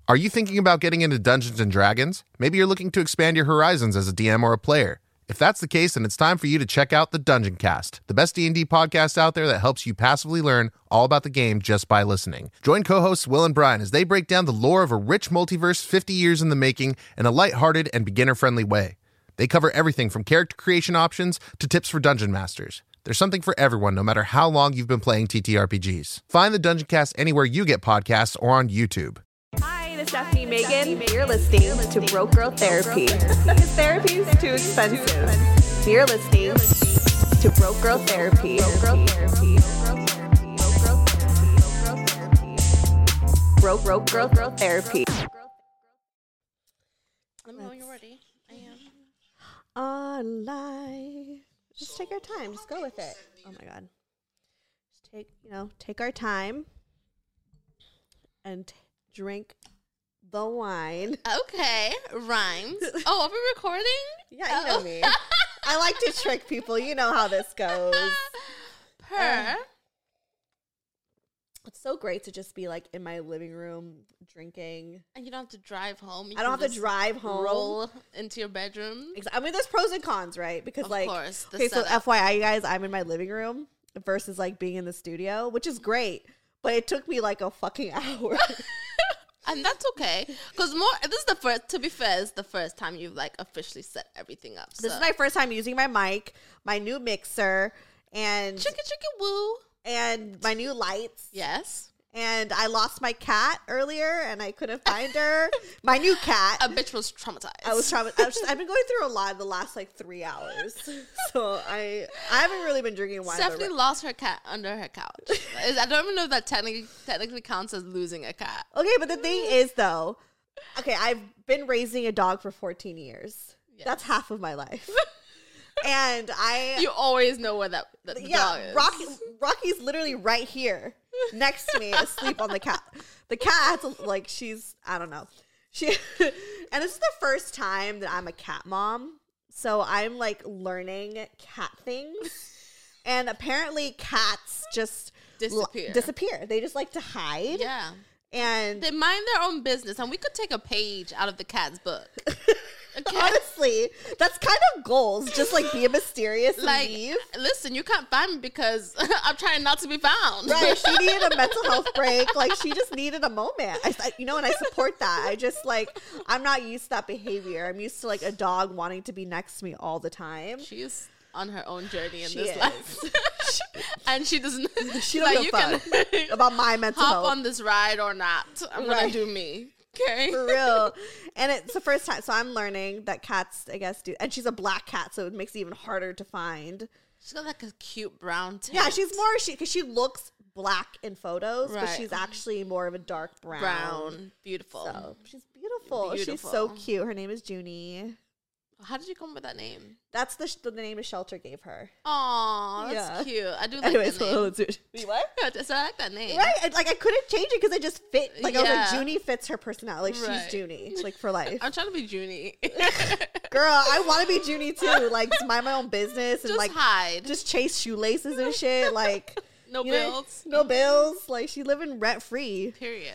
Are you thinking about getting into Dungeons & Dragons? Maybe you're looking to expand your horizons as a DM or a player. If that's the case, then it's time for you to check out the Dungeon Cast, the best D&D podcast out there that helps you passively learn all about the game just by listening. Join co-hosts Will and Brian as they break down the lore of a rich multiverse 50 years in the making in a lighthearted and beginner-friendly way. They cover everything from character creation options to tips for dungeon masters. There's something for everyone, no matter how long you've been playing TTRPGs. Find the Dungeon Cast anywhere you get podcasts or on YouTube. Hi, this is Stephanie Megan. You're listening to Broke Girl Therapy. Because therapy is too expensive. You're listening to Broke Girl Therapy. Broke Girl Therapy. Let me know when you're ready. I am. On live. Just take our time. Just go with it. Oh my God. Just take our time and drink the wine. Okay, rhymes. Oh, are we recording? Yeah, you know me. I like to trick people. You know how this goes. It's so great to just be like in my living room drinking. And you don't have to drive home. I don't have to drive home. Roll into your bedroom. I mean, there's pros and cons, right? Because of course, okay, so FYI, you guys, I'm in my living room versus like being in the studio, which is great. But it took me like a fucking hour. And that's okay. Because this is the first, to be fair, it's the first time you've like officially set everything up. So. This is my first time using my mic, my new mixer, and chicka woo. And my new lights. Yes. And I lost my cat earlier, and I couldn't find her. My new cat. A bitch was traumatized. I was traumatized. I've been going through a lot the last like 3 hours, so I haven't really been drinking wine. Stephanie lost her cat under her couch. I don't even know if that technically counts as losing a cat. Okay, but the thing is, though, I've been raising a dog for 14 years. Yes. That's half of my life. And you always know where the dog is. Rocky's literally right here next to me, asleep on the couch. The cat, she's, I don't know. And this is the first time that I'm a cat mom. So I'm like learning cat things. And apparently cats just disappear. They just like to hide. Yeah. And they mind their own business. And we could take a page out of the cat's book. Okay. Honestly, that's kind of goals. Just like be mysterious and leave. Listen, you can't find me because I'm trying not to be found. Right. She needed a mental health break. Like she just needed a moment. And I support that. I just I'm not used to that behavior. I'm used to like a dog wanting to be next to me all the time. She's on her own journey in this life. And she doesn't. She don't give a fuck about my mental health. Hop on this ride or not. I'm gonna do me. Okay. For real. And it's the first time. So I'm learning that cats, I guess, do. And she's a black cat, so it makes it even harder to find. She's got like a cute brown tint. Yeah, she's more, because she looks black in photos, but she's actually more of a dark brown. Beautiful. So she's beautiful. She's so cute. Her name is Junie. How did you come up with that name? That's the name a shelter gave her. Aw, that's cute. I do like Anyways, that name. What? So I like that name. Right? I couldn't change it because it just fit. I was like, Junie fits her personality. Like, she's Junie. Like, for life. I'm trying to be Junie. Girl, I want to be Junie, too. Like, just mind my own business. And, just hide. Just chase shoelaces and shit. Like, no bills. No bills. Like, she living rent-free. Period.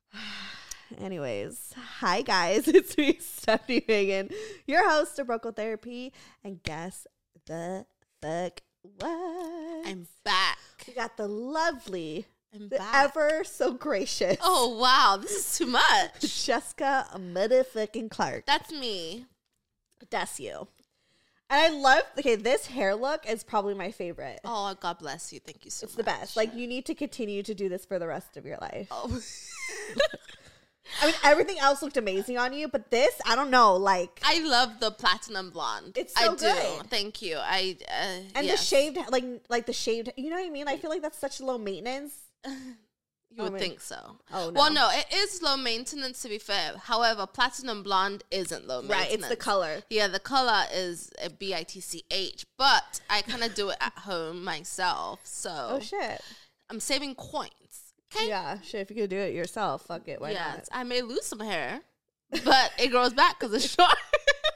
Anyways, hi guys, it's me, Stephanie Megan, your host of Broke Girl Therapy, and guess the fuck what? I'm back. We got the lovely, ever so gracious. Oh wow, this is too much. Jessica motherfucking Clark. That's me. That's you. And I love, this hair look is probably my favorite. Oh, God bless you. Thank you so much. It's the best. Like, you need to continue to do this for the rest of your life. Oh. I mean, everything else looked amazing on you, but this, I don't know, like... I love the platinum blonde. It's so good. I do. Thank you. And the shaved, like the shaved, you know what I mean? I feel like that's such low maintenance. You would think so. Oh, no. Well, no, it is low maintenance, to be fair. However, platinum blonde isn't low maintenance. Right, it's the color. Yeah, the color is a BITCH, but I kind of do it at home myself, so... Oh, shit. I'm saving coins. Okay. Yeah, shit, if you could do it yourself, fuck it, why not? I may lose some hair, but it grows back because it's short.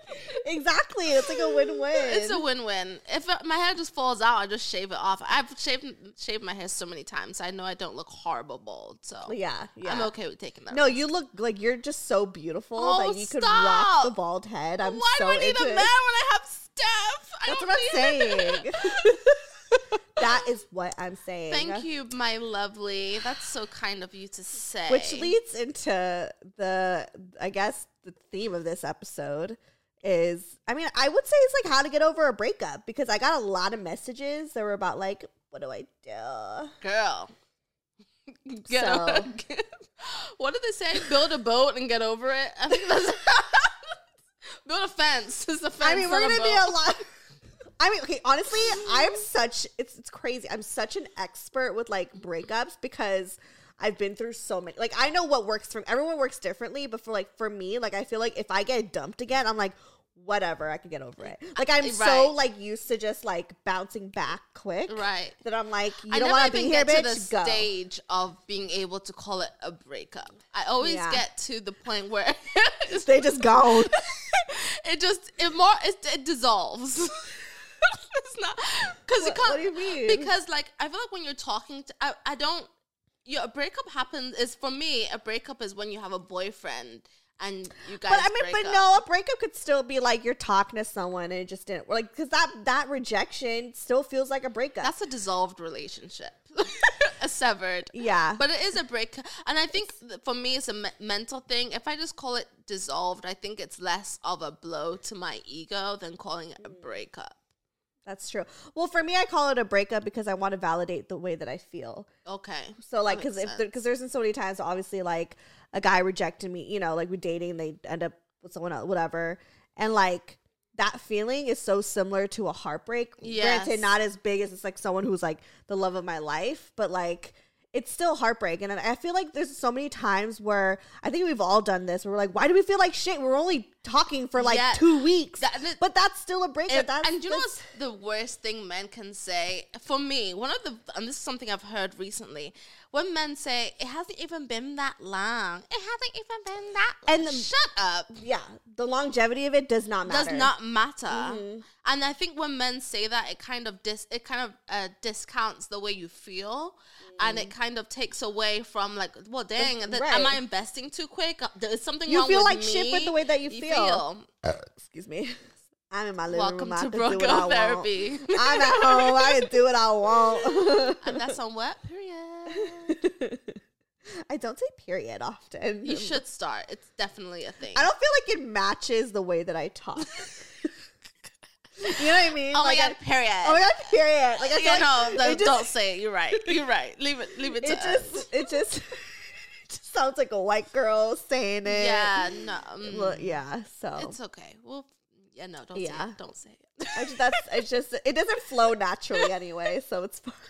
Exactly. It's like a win-win. It's a win-win. If my hair just falls out, I just shave it off. I've shaved my hair so many times. I know I don't look horrible bald. So yeah. I'm okay with taking that. No, risk. you look like you're just so beautiful Oh, that you could stop. rock the bald head. I'm Why so do I need into a man it. when I have Steph? That's what I'm saying. That is what I'm saying. Thank you, my lovely. That's so kind of you to say. Which leads into I guess the theme of this episode is, I mean, I would say it's like how to get over a breakup, because I got a lot of messages that were about like, what do I do? Girl. So- What did they say? Build a boat and get over it? I think that's build a fence. It's a fence. I mean, we're not gonna a be boat. a lot. I mean, okay, honestly, it's crazy. I'm such an expert with like breakups because I've been through so many. Like, I know what works for everyone works differently, but for me, like, I feel like if I get dumped again, I'm like, whatever, I can get over it. Like, I'm so Right. like used to just like bouncing back quick, Right. that I'm like, you I don't never want to be even here, get to bitch. the Go. stage of being able to call it a breakup. I always Yeah. get to the point where They just gone. it dissolves. It's not because you What- can't. what do you mean? Because like I feel like when you're talking to, I don't. Yeah, a breakup happens is for me. A breakup is when you have a boyfriend and you guys. But I mean, break but up. no, a breakup could still be like you're talking to someone and it just didn't, like, because that rejection still feels like a breakup. That's a dissolved relationship, a severed. Yeah. But it is a break. And I think for me, it's a mental thing. If I just call it dissolved, I think it's less of a blow to my ego than calling it a breakup. That's true. Well, for me, I call it a breakup because I want to validate the way that I feel. Okay. So, like, That makes sense. because there's been so many times, obviously, like, a guy rejected me, you know, like, we're dating, they end up with someone else, whatever. And, like, that feeling is so similar to a heartbreak. Yes. Granted, not as big as it's, like, someone who's, like, the love of my life. But, like, it's still heartbreak. And I feel like there's so many times where I think we've all done this, where we're like, why do we feel like shit? We're only talking for, like, Yeah. 2 weeks. But that's still a breakup. And you know what's the worst thing men can say? For me, and this is something I've heard recently, when men say, it hasn't even been that long. It hasn't even been that long. And shut up. Yeah, the longevity of it does not matter. Does not matter. And I think when men say that, it kind of discounts the way you feel, and it kind of takes away from like, well, dang, Right. am I investing too quick? There's something You wrong feel with like me. shit with the way that you feel. Excuse me. I'm in my living Welcome room. I to can do what I Broco want. Therapy. I'm at home. I can do what I want. And that's on what? Period. I don't say period often. You should start. It's definitely a thing. I don't feel like it matches the way that I talk. You know what I mean? Oh my Like, god, period. Oh my god, period. Like, I feel Yeah, like it don't say it. You're right. You're right. Leave it to us. it just sounds like a white girl saying it. Yeah, no. Well, yeah. So It's okay. Well, yeah, no, don't say Yeah. it. Don't say it. it doesn't flow naturally anyway, so it's fine.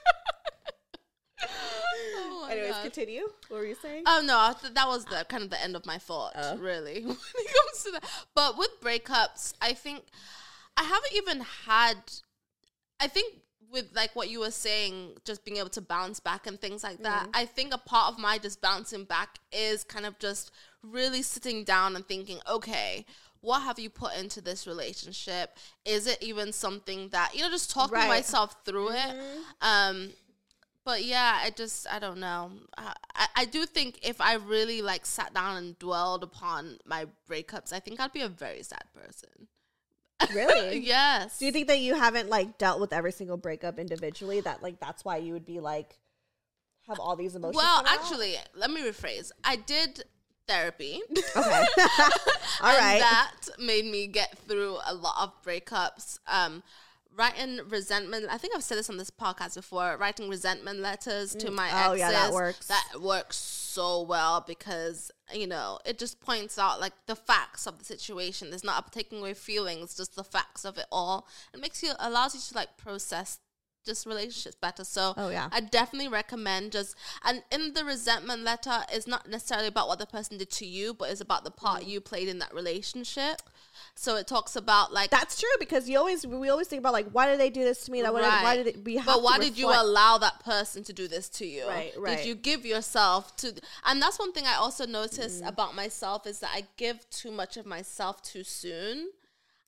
Oh my Anyways, God. continue. What were you saying? Oh no, that was the kind of the end of my thought, really. When it comes to that, but with breakups, I think I haven't even had. I think with like what you were saying, just being able to bounce back and things like that. I think a part of my just bouncing back is kind of just really sitting down and thinking, okay, what have you put into this relationship? Is it even something that just talking Right. myself through it? But yeah, I don't know. I do think if I really like sat down and dwelled upon my breakups, I think I'd be a very sad person. Really? Yes. Do you think that you haven't like dealt with every single breakup individually? That like that's why you would be like have all these emotions? Well, come out? actually, let me rephrase. I did therapy. Okay. All And right. that made me get through a lot of breakups. Writing resentment. I think I've said this on this podcast before. Writing resentment letters to my exes. Oh, yeah, that works. That works so well because it just points out like the facts of the situation. There's not taking away feelings, just the facts of it all. It allows you to like process just relationships better. So Oh, yeah. I definitely recommend and in the resentment letter, it's not necessarily about what the person did to you, but it's about the part you played in that relationship. So it talks about like That's true because we always think about like why did they do this to me? Like, why did we have But why to did you reflect- allow that person to do this to you? Right. Did you give yourself to? And that's one thing I also notice about myself is that I give too much of myself too soon.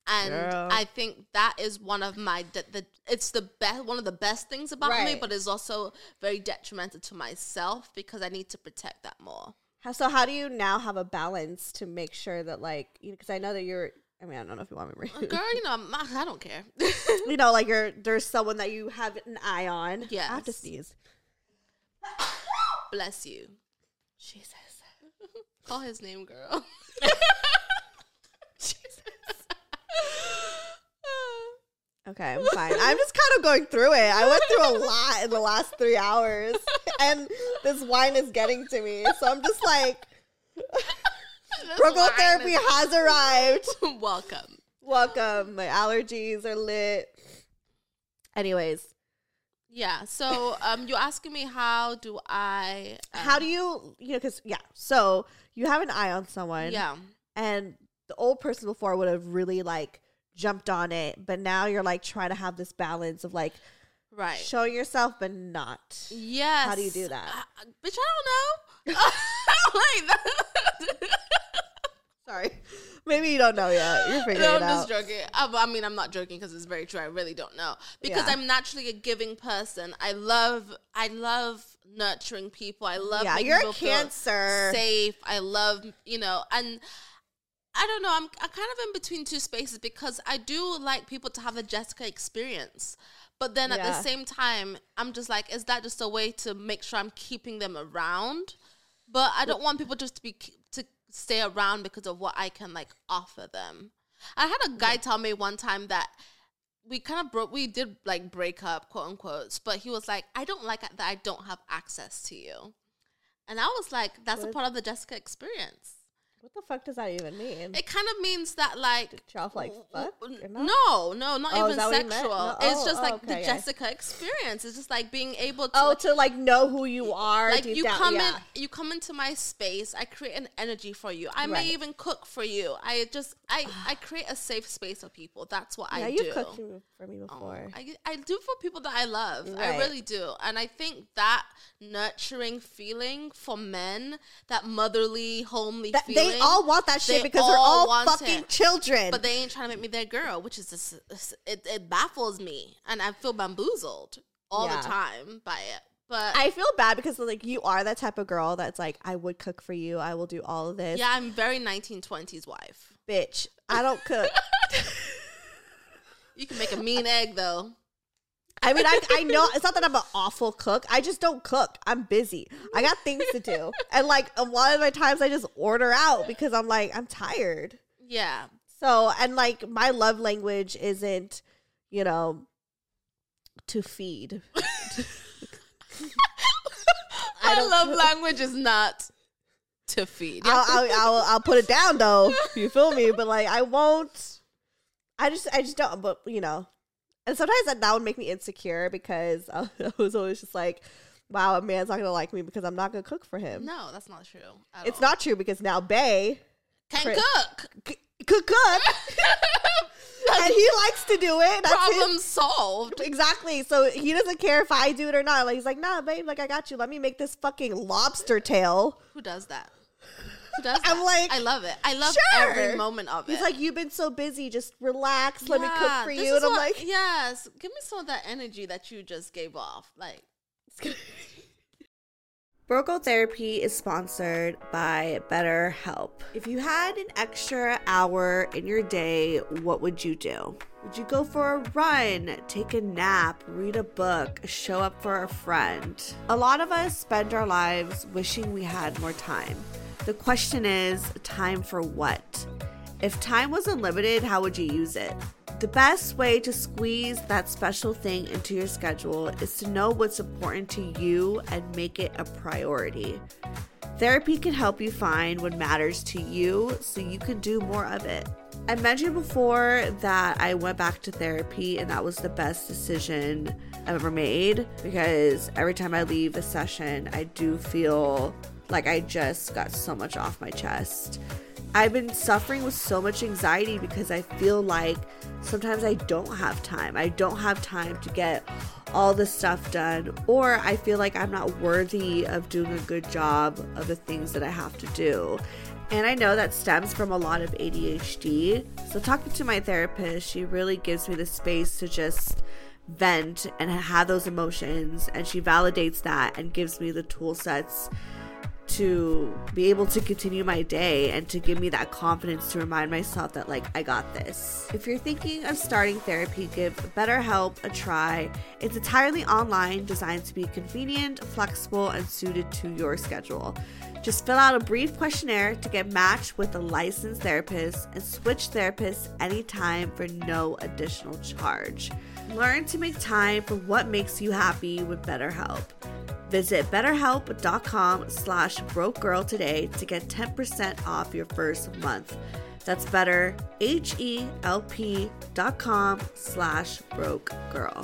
And Girl. I think that is one of my it's the best, one of the best things about me, Right. but it's also very detrimental to myself because I need to protect that more. So how do you now have a balance to make sure that, like, you know, because I know that you're, I mean, I don't know if you want me to Girl, you know, I don't care. you know, like there's someone that you have an eye on. Yes. I have to sneeze. Bless you. Jesus. Call his name, girl. Okay, I'm fine. I'm just kind of going through it. I went through a lot in the last 3 hours, and this wine is getting to me. So I'm just like, Broco therapy has arrived. Welcome. Welcome. My allergies are lit. Anyways, Yeah. So, you're asking me how do I? how do you know? Because so you have an eye on someone. Yeah. And the old person before would have really like jumped on it, but now you're like trying to have this balance of like Right. showing yourself but not. Yes. How do you do that? Bitch, I don't know. I don't like that. Sorry, maybe you don't know yet. You're figuring No, it I'm out. just joking. I mean, I'm not joking because it's very true. I really don't know because Yeah. I'm naturally a giving person. I love nurturing people. I love making you're a people feel Cancer. safe. I love, and I don't know. I'm kind of in between two spaces because I do like people to have a Jessica experience. But then at the Yeah. same time, I'm just like, is that just a way to make sure I'm keeping them around? But I don't want people just to stay around because of what I can like offer them. I had a guy tell me one time that we did like break up, quote unquote. But he was like, I don't like that I don't have access to you. And I was like, that's a What? part of the Jessica experience. What the fuck does that even mean? It kind of means that like Y'all like fuck? Or not? no, not Oh, is even that what you meant? sexual. No. It's Oh, just like okay, the yeah. Jessica experience. It's just like being able to Oh, to like know who you are. like deep you down. come Yeah. you come into my space. I create an energy for you. I Right. may even cook for you. I create a safe space for people. That's what Yeah, I you do. cooked for me before. I do for people that I love. I Right. really do. And I think that nurturing feeling for men, that motherly, homely feeling. They all want that shit they because they're all want fucking it. children. But they ain't trying to make me their girl, which is just, it baffles me. And I feel bamboozled all Yeah. the time by it. But I feel bad because like you are that type of girl that's like, I would cook for you. I will do all of this. yeah, I'm very 1920s wife. Bitch, I don't cook. You can make a mean egg though. I mean, I know it's not that I'm an awful cook. I just don't cook. I'm busy. I got things to do. And like a lot of my times I just order out because I'm like, I'm tired. Yeah. So, and like my love language isn't, to feed. My love language is not to feed. I'll put it down though. You feel me? But like I won't. I just don't. But and sometimes that would make me insecure because I was always just like, wow, a man's not gonna like me because I'm not gonna cook for him. No, that's not true. It's all. not true because now Bae Can cook. cook, and he likes to do it. That's Problem solved. exactly. So he doesn't care if I do it or not. Like he's like, nah, babe, like I got you. Let me make this fucking lobster tail. Who does that? Who does that? I'm like, I love it. I love sure. every moment of it. He's like, you've been so busy, just relax. Let me cook for this you. is And I'm what- like, yes, give me some of that energy that you just gave off. Like, Broco Therapy is sponsored by BetterHelp. If you had an extra hour in your day, what would you do? Would you go for a run, take a nap, read a book, show up for a friend? A lot of us spend our lives wishing we had more time. The question is, time for what? If time was unlimited, how would you use it? The best way to squeeze that special thing into your schedule is to know what's important to you and make it a priority. Therapy can help you find what matters to you so you can do more of it. I mentioned before that I went back to therapy and that was the best decision I've ever made because every time I leave a session, I do feel like I just got so much off my chest. I've been suffering with so much anxiety because I feel like sometimes I don't have time. I don't have time to get all the stuff done, or I feel like I'm not worthy of doing a good job of the things that I have to do. And I know that stems from a lot of ADHD. So talking to my therapist, she really gives me the space to just vent and have those emotions, and she validates that and gives me the tool sets to be able to continue my day and to give me that confidence to remind myself that, like, I got this. If you're thinking of starting therapy, give BetterHelp a try. It's entirely online, designed to be convenient, flexible, and suited to your schedule. Just fill out a brief questionnaire to get matched with a licensed therapist and switch therapists anytime for no additional charge. Learn to make time for what makes you happy with BetterHelp. Visit betterhelp.com/brokegirl today to get 10% off your first month. That's betterhelp.com/brokegirl.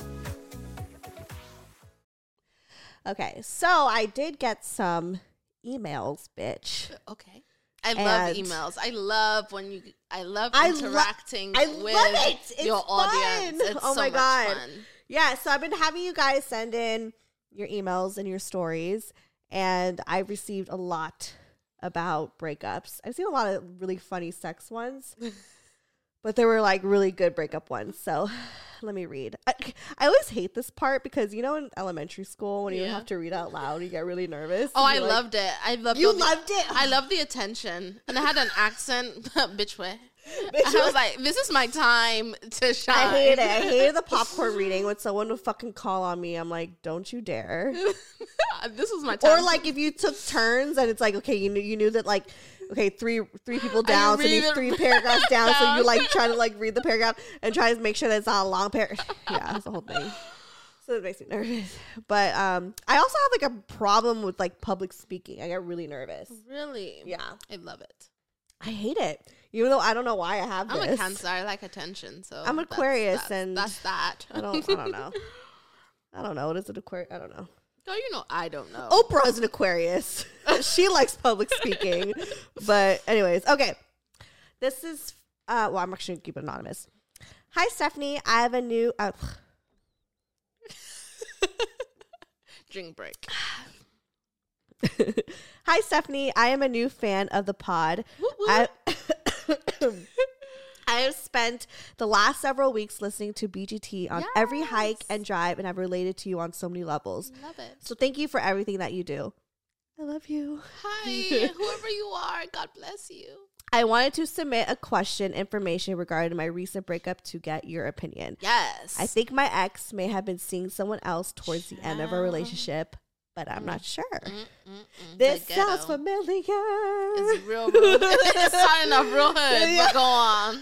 Okay, so I did get some emails, bitch. Okay. I love emails. I love interacting with your audience. It's oh so my God. much fun. Yeah, so I've been having you guys send in your emails and your stories, and I've received a lot about breakups. I've seen a lot of really funny sex ones, but there were like really good breakup ones. So let me read. I always hate this part because, you know, in elementary school when you have to read out loud, you get really nervous. Oh, I loved it. I loved loved it. I loved the attention, and I had an accent, bitch way. I was like, this is my time to shine. I hate it. I hated the popcorn reading when someone would fucking call on me. I'm like, don't you dare. This was my time. Or like if you took turns and it's like, okay, you knew that, like, okay, three people down, so you need 3 paragraphs down, so you like try to like read the paragraph and try to make sure that it's not a long paragraph. Yeah, that's the whole thing. So it makes me nervous. But I also have like a problem with like public speaking. I get really nervous. Really? Yeah. I love it. I hate it. Even though I don't know why I have this. I'm a Cancer. I like attention. So I'm Aquarius, and that's that. I don't know. I don't know. What is it, Aquarius? I don't know. Oh, you know, I don't know. Oprah is an Aquarius. She likes public speaking. But anyways, okay. This is, well, I'm actually going to keep it anonymous. Hi, Stephanie. I have a new... Drink break. Hi, Stephanie. I am a new fan of the pod. I have spent the last several weeks listening to BGT on every hike and drive, and I've related to you on so many levels. Love it. So thank you for everything that you do. I love you. Hi, whoever you are. God bless you. I wanted to submit a question information regarding my recent breakup to get your opinion. Yes. I think my ex may have been seeing someone else towards the end of our relationship, but I'm not sure. This sounds familiar. It's real rude. It's starting off real hood, but go on.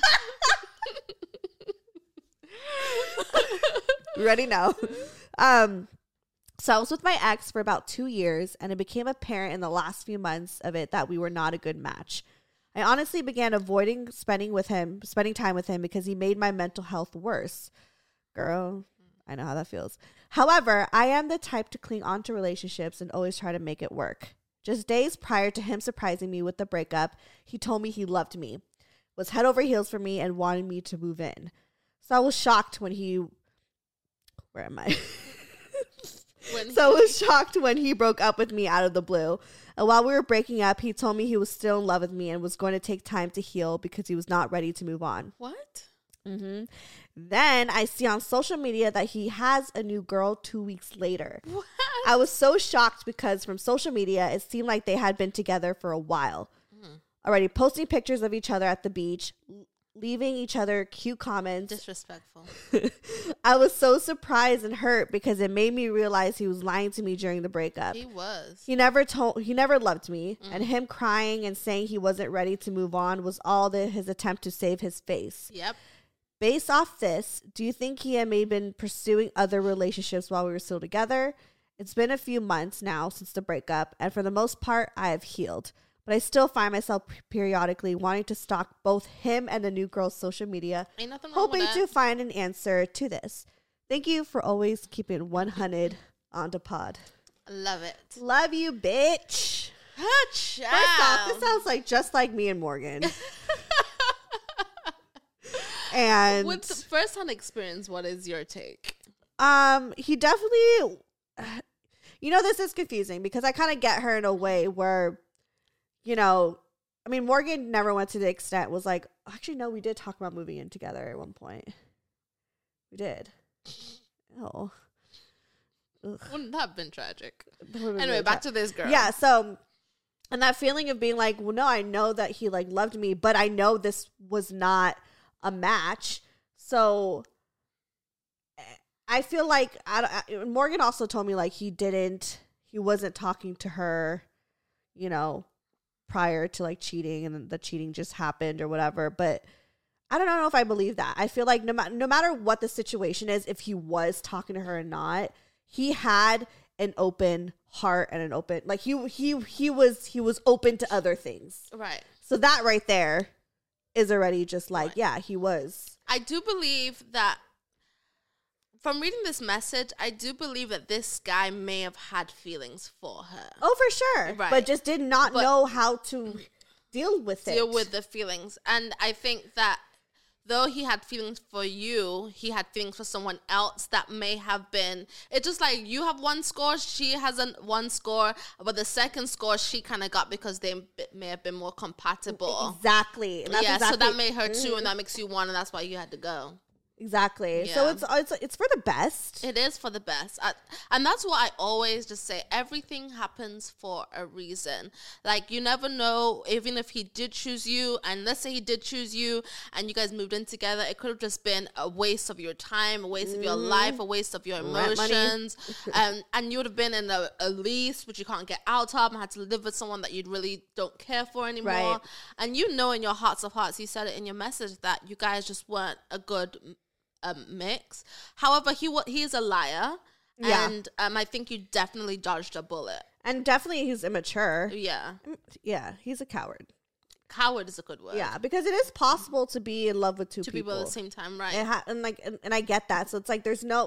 Ready now. So I was with my ex for about 2 years, and it became apparent in the last few months of it that we were not a good match. I honestly began avoiding spending time with him because he made my mental health worse. Girl, I know how that feels. However, I am the type to cling on to relationships and always try to make it work. Just days prior to him surprising me with the breakup, he told me he loved me, was head over heels for me, and wanted me to move in. So I was shocked when he... Where am I? I was shocked when he broke up with me out of the blue. And while we were breaking up, he told me he was still in love with me and was going to take time to heal because he was not ready to move on. What? Mm-hmm. Then I see on social media that he has a new girl 2 weeks later. What? I was so shocked because from social media, it seemed like they had been together for a while. Already posting pictures of each other at the beach, leaving each other cute comments. Disrespectful. I was so surprised and hurt because it made me realize he was lying to me during the breakup. He was. He never loved me, and him crying and saying he wasn't ready to move on was all his attempt to save his face. Yep. Based off this, do you think he had maybe been pursuing other relationships while we were still together? It's been a few months now since the breakup, and for the most part, I have healed. But I still find myself periodically wanting to stalk both him and the new girl's social media, Ain't nothing wrong hoping with that. to find an answer to this. Thank you for always keeping 100 on the pod. Love it. Love you, bitch. First off, this sounds like just like me and Morgan. And with the first-hand experience, what is your take? He definitely, this is confusing because I kind of get her in a way where, I mean, Morgan never went to the extent was like, actually, no, we did talk about moving in together at one point. We did. Oh. Ugh. Wouldn't that have been tragic? Anyway, Anyway, back to this girl. Yeah, so, and that feeling of being like, well, no, I know that he, like, loved me, but I know this was not a match. So, I feel like, Morgan also told me, like, he wasn't talking to her, prior to, like, cheating, and the cheating just happened or whatever, but I don't know if I believe that. I feel like no matter what the situation is, if he was talking to her or not, he had an open heart and an open, like he was open to other things. Right. So that right there is already just like, right. Yeah, he was. I do believe that from reading this message, I do believe that this guy may have had feelings for her. Oh, for sure. Right. But just did not know how to deal with it. Deal with the feelings. And I think that though he had feelings for you, he had feelings for someone else that may have been, it's just like you have one score, she has one score, but the second score she kind of got because they may have been more compatible. Exactly. And that's so that made her two, and that makes you one, and that's why you had to go. Exactly. Yeah. So it's for the best. It is for the best. And that's what I always just say. Everything happens for a reason. Like, you never know, even if he did choose you, and let's say he did choose you, and you guys moved in together, it could have just been a waste of your time, a waste of your life, a waste of your emotions. And you would have been in a lease, which you can't get out of, and had to live with someone that you really don't care for anymore. Right. And you know in your hearts of hearts, you said it in your message, that you guys just weren't a good mix. However, he is a liar, and I think you definitely dodged a bullet. And definitely he's immature. Yeah, he's a coward. Coward is a good word. Yeah, because it is possible to be in love with two people at the same time, right? And I get that. So it's like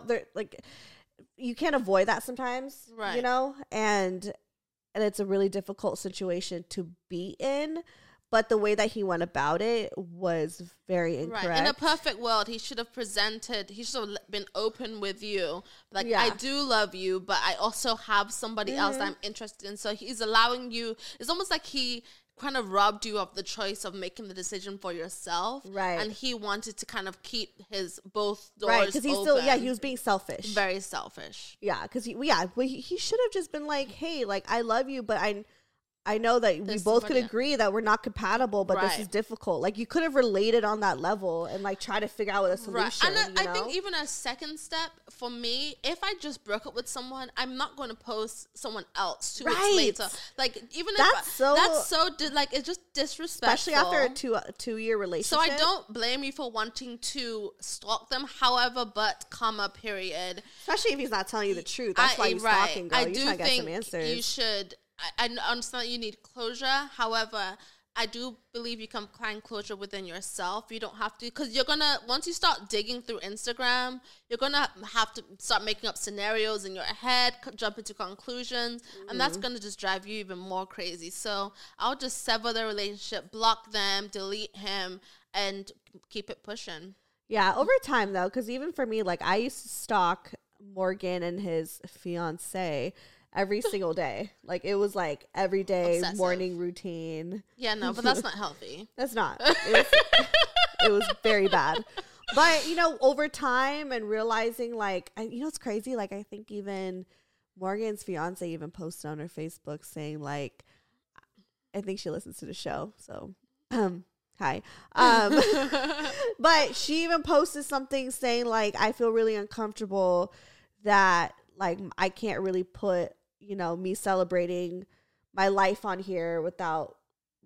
you can't avoid that sometimes, right? And it's a really difficult situation to be in. But the way that he went about it was very incorrect. Right. In a perfect world, he should have been open with you. Like, I do love you, but I also have somebody else that I'm interested in. So he's allowing you, it's almost like he kind of robbed you of the choice of making the decision for yourself. Right. And he wanted to kind of keep his both doors right, because he's open. he was being selfish. Very selfish. Yeah, because he should have just been like, hey, like, I love you, but I know that we both could agree that we're not compatible, but this is difficult. Like, you could have related on that level and, like, try to figure out a solution. Right. And I think even a second step for me, if I just broke up with someone, I'm not going to post someone else 2 weeks later. Like, even it's just disrespectful. Especially after a two-year relationship. So I don't blame you for wanting to stalk them. However, but comma, period. Especially if he's not telling you the truth. That's why you're stalking, girl. I you're do trying to get some think answers. you should. I understand that you need closure. However, I do believe you can find closure within yourself. You don't have to, because once you start digging through Instagram, you're going to have to start making up scenarios in your head, jump into conclusions, and that's going to just drive you even more crazy. So I'll just sever the relationship, block them, delete him, and keep it pushing. Yeah, over time, though, because even for me, like, I used to stalk Morgan and his fiance every single day. Like, it was like every day, obsessive. Morning routine. Yeah, no, but that's not healthy. That's not. It was very bad. But, over time and realizing, like, it's crazy. Like, I think even Morgan's fiance even posted on her Facebook saying, like, I think she listens to the show. So, hi. But she even posted something saying, like, I feel really uncomfortable that, like, I can't really put, me celebrating my life on here without,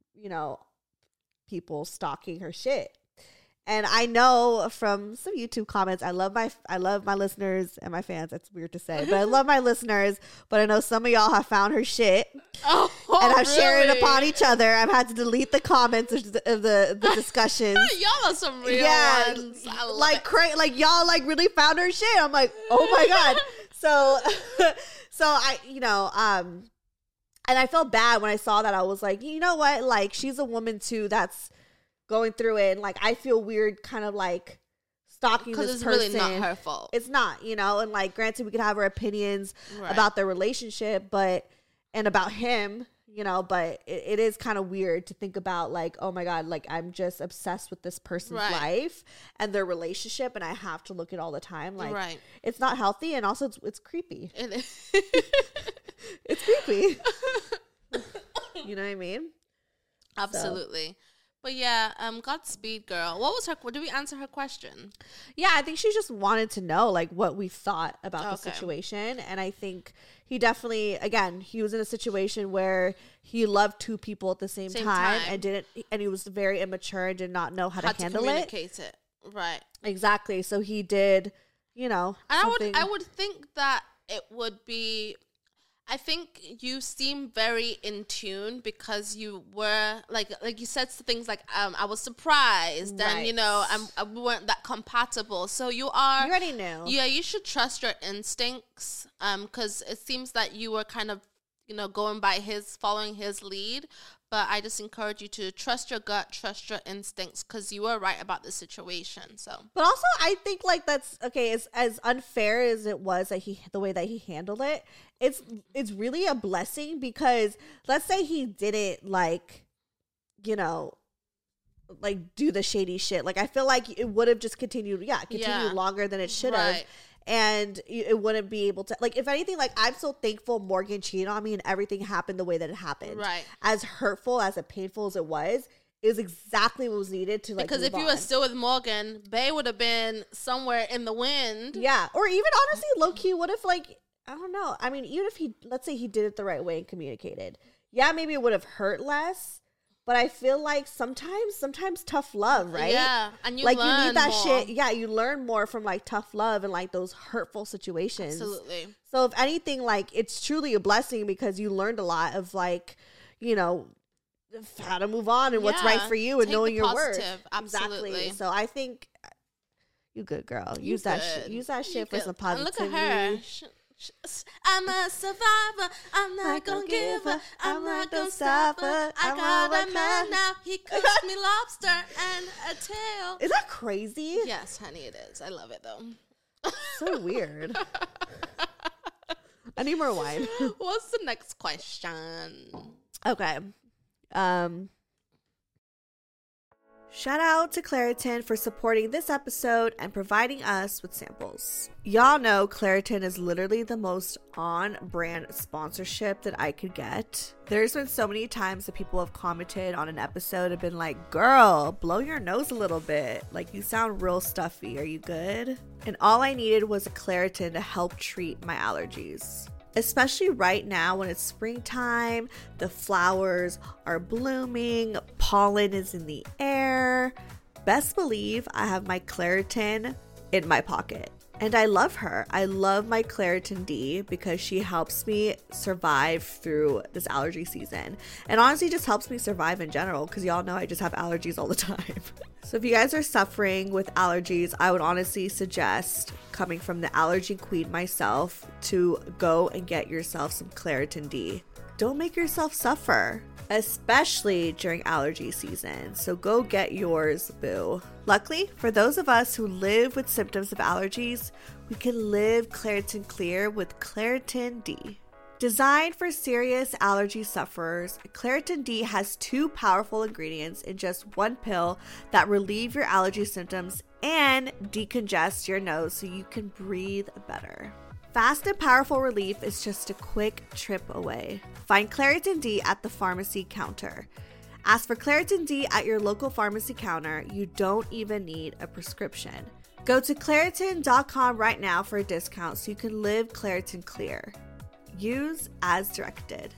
people stalking her shit. And I know from some YouTube comments, I love my listeners and my fans. That's weird to say, but I love my listeners. But I know some of y'all have found her shit and have shared it upon each other. I've had to delete the comments of the discussions. Y'all are some real ones. Like y'all like really found her shit. I'm like, oh my God. So I, and I felt bad when I saw that. I was like, you know what? Like, she's a woman too that's going through it. And like, I feel weird kind of like stalking this it's person. really not her fault. It's not, you know, and like granted we could have our opinions Right. about their relationship, and about him, you know, but it is kind of weird to think about like, oh my God, like I'm just obsessed with this person's Right. life and their relationship and I have to look at all the time. Like Right. it's not healthy and also it's creepy. It is. It's creepy. You know what I mean? Absolutely. But yeah, Godspeed, girl. What was her? Did we answer her question? Yeah, I think she just wanted to know like what we thought about the Okay. situation. And I think he definitely, again, he was in a situation where he loved two people at the same time and he was very immature and did not know how to handle it. communicate it. Right. Exactly. So he did, you know, And something- I would think that it would be. I think you seem very in tune because you were like you said things like I was surprised and you know we weren't that compatible. So you already knew. Yeah, you should trust your instincts because it seems that you were kind of, you know, following his lead. But I just encourage you to trust your gut, trust your instincts, because you were right about the situation. So, But also, I think like that's okay. As unfair as it was that the way that he handled it, it's really a blessing because let's say he didn't like, you know, like do the shady shit. Like I feel like it would have just continued longer than it should have. Right. And it wouldn't be able to, like, if anything, like, I'm so thankful Morgan cheated on me and everything happened the way that it happened. Right. As hurtful, as painful as it was exactly what was needed to, like, because if you were still with Morgan, Bay would have been somewhere in the wind. Yeah. Or even, honestly, low-key, what if, like, I don't know. I mean, even if let's say he did it the right way and communicated. Yeah, maybe it would have hurt less. But I feel like sometimes tough love, right? Yeah, and you like learn you need that more. shit. Yeah, you learn more from like tough love and like those hurtful situations. Absolutely. So if anything, like it's truly a blessing because you learned a lot of like, you know, how to move on and what's right for you and Take knowing the your worth. positive. Absolutely. Exactly. So I think you good girl. Use that shit. Use that shit for some And positivity. look at her. I'm a survivor. I'm not gonna give up. I'm not gonna stop her. I got a man now. He cooks me lobster and a tail. Is that crazy? Yes, honey, it is. I love it though. So weird. I need more wine. What's the next question? Okay. Shout out to Claritin for supporting this episode and providing us with samples. Y'all know Claritin is literally the most on-brand sponsorship that I could get. There's been so many times that people have commented on an episode and been like, girl, blow your nose a little bit. Like, you sound real stuffy. Are you good? And all I needed was a Claritin to help treat my allergies. Especially right now when it's springtime, the flowers are blooming, pollen is in the air. Best believe I have my Claritin in my pocket. And I love her. I love my Claritin D because she helps me survive through this allergy season. And honestly, just helps me survive in general because y'all know I just have allergies all the time. So if you guys are suffering with allergies, I would honestly suggest, coming from the allergy queen myself, to go and get yourself some Claritin D. Don't make yourself suffer, especially during allergy season. So go get yours, boo. Luckily, for those of us who live with symptoms of allergies, we can live Claritin Clear with Claritin D. Designed for serious allergy sufferers, Claritin D has 2 powerful ingredients in just one pill that relieve your allergy symptoms and decongest your nose so you can breathe better. Fast and powerful relief is just a quick trip away. Find Claritin D at the pharmacy counter. Ask for Claritin D at your local pharmacy counter. You don't even need a prescription. Go to Claritin.com right now for a discount so you can live Claritin Clear. Use as directed.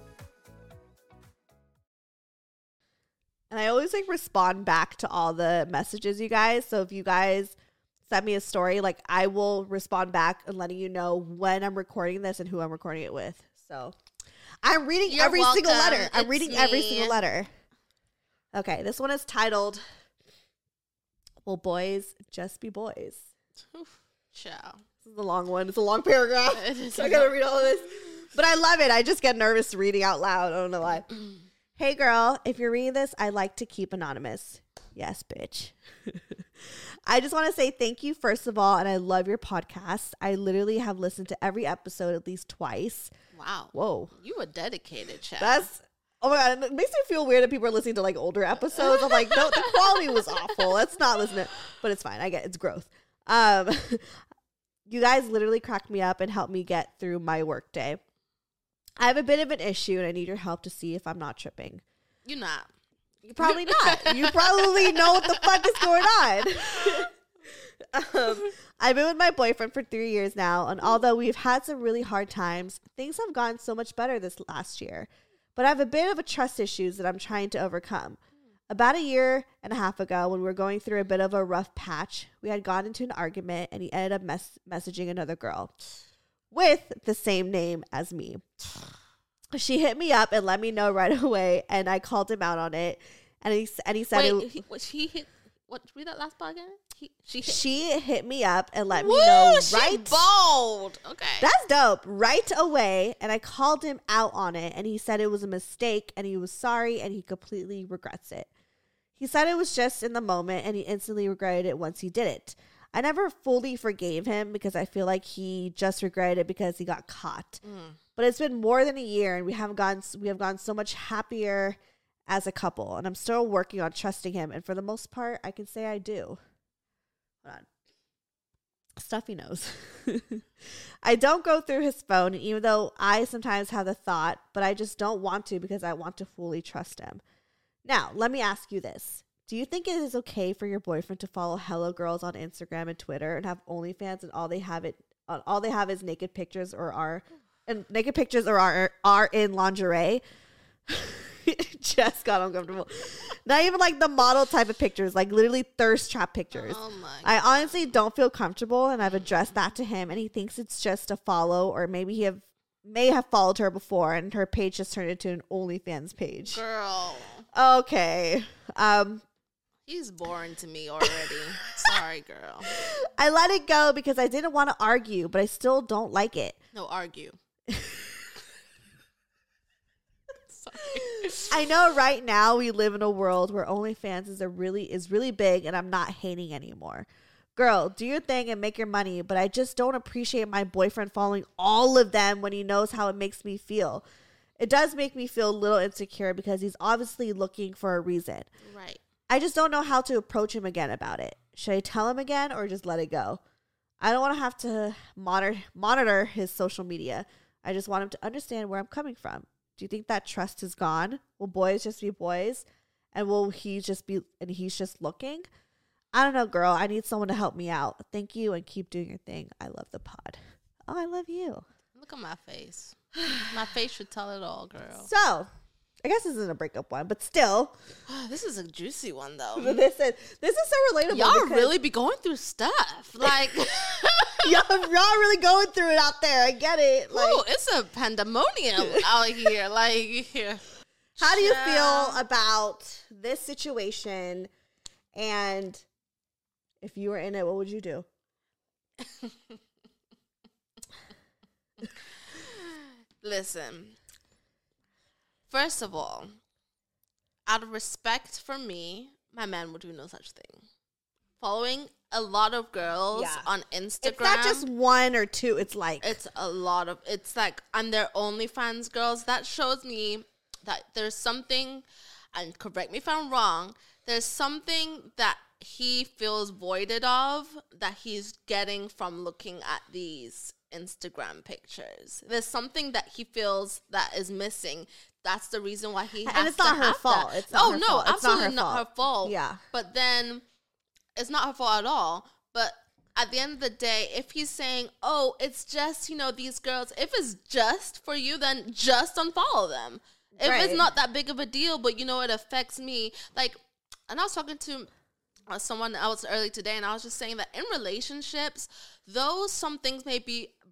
And I always like respond back to all the messages, you guys. So if you guys send me a story, like I will respond back and letting you know when I'm recording this and who I'm recording it with. So I'm reading You're every single welcome. letter. I'm It's reading every me. single letter. Okay, this one is titled, Will Boys Just Be Boys? Ciao. This is a long one. It's a long paragraph. It is So I gotta read all of this. But I love it. I just get nervous reading out loud. I don't know why. Hey girl, if you're reading this, I'd like to keep anonymous. Yes, bitch. I just want to say thank you, first of all, and I love your podcast. I literally have listened to every episode at least twice. Wow. Whoa. You were dedicated, Chad. That's, oh my God, it makes me feel weird that people are listening to like older episodes. I'm like, no, the quality was awful. Let's not listen to it. But it's fine. I get it's growth. You guys literally cracked me up and helped me get through my work day. I have a bit of an issue and I need your help to see if I'm not tripping. You're not. You're probably not. You probably know what the fuck is going on. I've been with my boyfriend for 3 years now, and although we've had some really hard times, things have gone so much better this last year. But I have a bit of a trust issues that I'm trying to overcome. About a year and a half ago, when we were going through a bit of a rough patch, we had gotten into an argument, and he ended up messaging another girl with the same name as me. She hit me up and let me know right away, and I called him out on it. And he said, read that last part again? She hit me up and let me know right. Bold. Okay, that's dope. Right away, and I called him out on it, and he said it was a mistake, and he was sorry, and he completely regrets it. He said it was just in the moment, and he instantly regretted it once he did it. I never fully forgave him because I feel like he just regretted it because he got caught. But it's been more than a year, and we have gone so much happier as a couple, and I'm still working on trusting him. And for the most part, I can say I do. Hold on. Stuffy nose. I don't go through his phone, even though I sometimes have the thought, but I just don't want to because I want to fully trust him. Now, let me ask you this. Do you think it is okay for your boyfriend to follow Hello Girls on Instagram and Twitter and have OnlyFans and all they have is naked pictures or are in lingerie? Just got uncomfortable. Not even like the model type of pictures, like literally thirst trap pictures. Oh my God. I honestly don't feel comfortable, and I've addressed that to him, and he thinks it's just a follow, or maybe he may have followed her before, and her page just turned into an OnlyFans page. Girl. Okay. He's boring to me already. Sorry, girl. I let it go because I didn't want to argue, but I still don't like it. No, argue. I know right now we live in a world where OnlyFans is really big, and I'm not hating anymore. Girl, do your thing and make your money, but I just don't appreciate my boyfriend following all of them when he knows how it makes me feel. It does make me feel a little insecure because he's obviously looking for a reason. Right. I just don't know how to approach him again about it. Should I tell him again or just let it go? I don't want to have to monitor his social media. I just want him to understand where I'm coming from. Do you think that trust is gone? Will boys just be boys? And he's just looking? I don't know, girl. I need someone to help me out. Thank you and keep doing your thing. I love the pod. Oh, I love you. Look at my face. My face should tell it all, girl. So, I guess this isn't a breakup one, but still. This is a juicy one, though. This is so relatable. Y'all really be going through stuff. Like, y'all really going through it out there. I get it. Like, ooh, it's a pandemonium out here. Like, how do you feel about this situation? And if you were in it, what would you do? Listen. First of all, out of respect for me, my man would do no such thing. Following a lot of girls on Instagram. It's not just one or two. It's a lot of, it's like, I'm their OnlyFans girls. That shows me that there's something, and correct me if I'm wrong, there's something that he feels voided of that he's getting from looking at these Instagram pictures. There's something that he feels that is missing. That's the reason why he has and it's not her fault. It's not her fault. Absolutely not her fault. Yeah. But then it's not her fault at all. But at the end of the day, if he's saying, oh, it's just, these girls, if it's just for you, then just unfollow them. If it's not that big of a deal, but it affects me. Like, and I was talking to someone else early today, and I was just saying that in relationships, though some things may be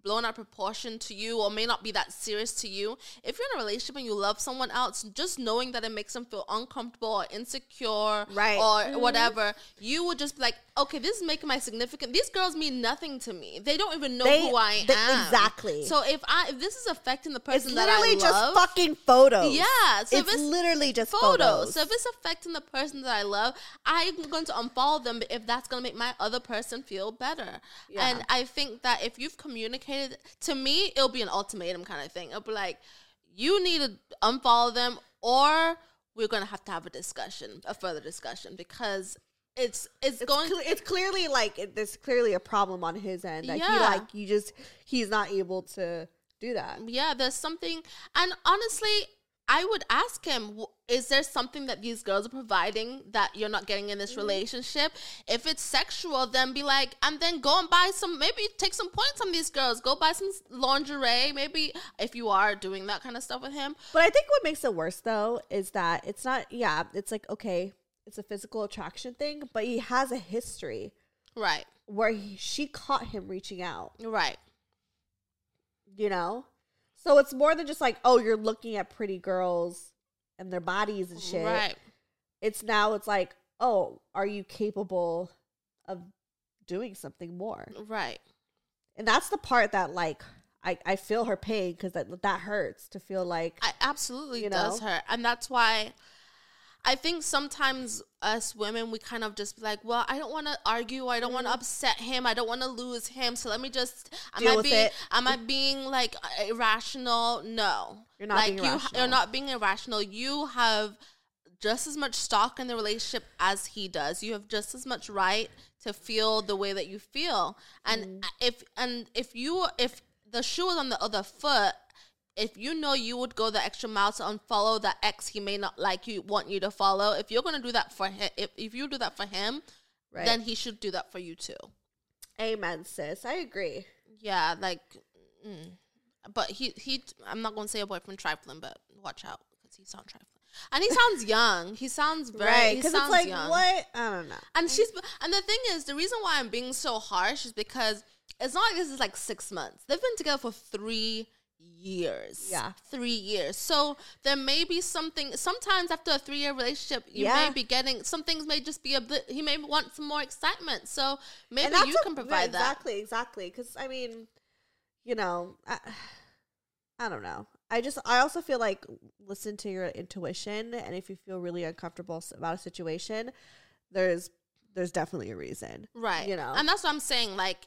blown out of proportion to you or may not be that serious to you. If you're in a relationship and you love someone else, just knowing that it makes them feel uncomfortable or insecure or whatever, you would just be like, okay, this is making my significant. These girls mean nothing to me. They don't even know who I am. Exactly. So if this is affecting the person that I love, it's literally just fucking photos. Yeah. So it's literally just photos. So if it's affecting the person that I love, I'm going to unfollow them if that's going to make my other person feel better. Yeah. And I think that if you've communicated, to me, it'll be an ultimatum kind of thing. It'll be like, you need to unfollow them, or we're going to have a further discussion, because it's clearly like there's clearly a problem on his end. Like he's not able to do that. Yeah, there's something, and honestly, I would ask him, is there something that these girls are providing that you're not getting in this relationship? If it's sexual, then be like, and then go and buy maybe take some points on these girls. Go buy some lingerie, maybe, if you are doing that kind of stuff with him. But I think what makes it worse, though, is that it's not, it's like, okay, it's a physical attraction thing, but he has a history. Right. Where she caught him reaching out. Right. You know? So it's more than just like, oh, you're looking at pretty girls and their bodies and shit. Right. It's like, oh, are you capable of doing something more? Right. And that's the part that, like, I feel her pain, because that hurts to feel like. It absolutely does hurt. And that's why I think sometimes us women, we kind of just be like, well, I don't want to argue. I don't want to upset him. I don't want to lose him. So let me just, am I being like irrational? No. You're not being irrational. You're not being irrational. You have just as much stock in the relationship as he does. You have just as much right to feel the way that you feel. And if the shoe was on the other foot, if you know you would go the extra mile to unfollow that ex he may not want you to follow, if you're going to do that for him, if you do that for him, then he should do that for you too. Amen, sis. I agree. Yeah, like, but he I'm not going to say a boyfriend trifling, but watch out, because he sounds trifling. And he sounds young. He sounds very, because it's like, young. What? I don't know. And the thing is, the reason why I'm being so harsh is because it's not like this is like 6 months. They've been together for 3 years. Yeah. 3 years. So there may be something, sometimes after a 3-year relationship, you may be getting, some things may just be a bit, he may want some more excitement. So maybe you can provide that. Exactly. Because, I mean, you know, I don't know. I also feel like, listen to your intuition. And if you feel really uncomfortable about a situation, there's definitely a reason. Right. You know? And that's what I'm saying. Like,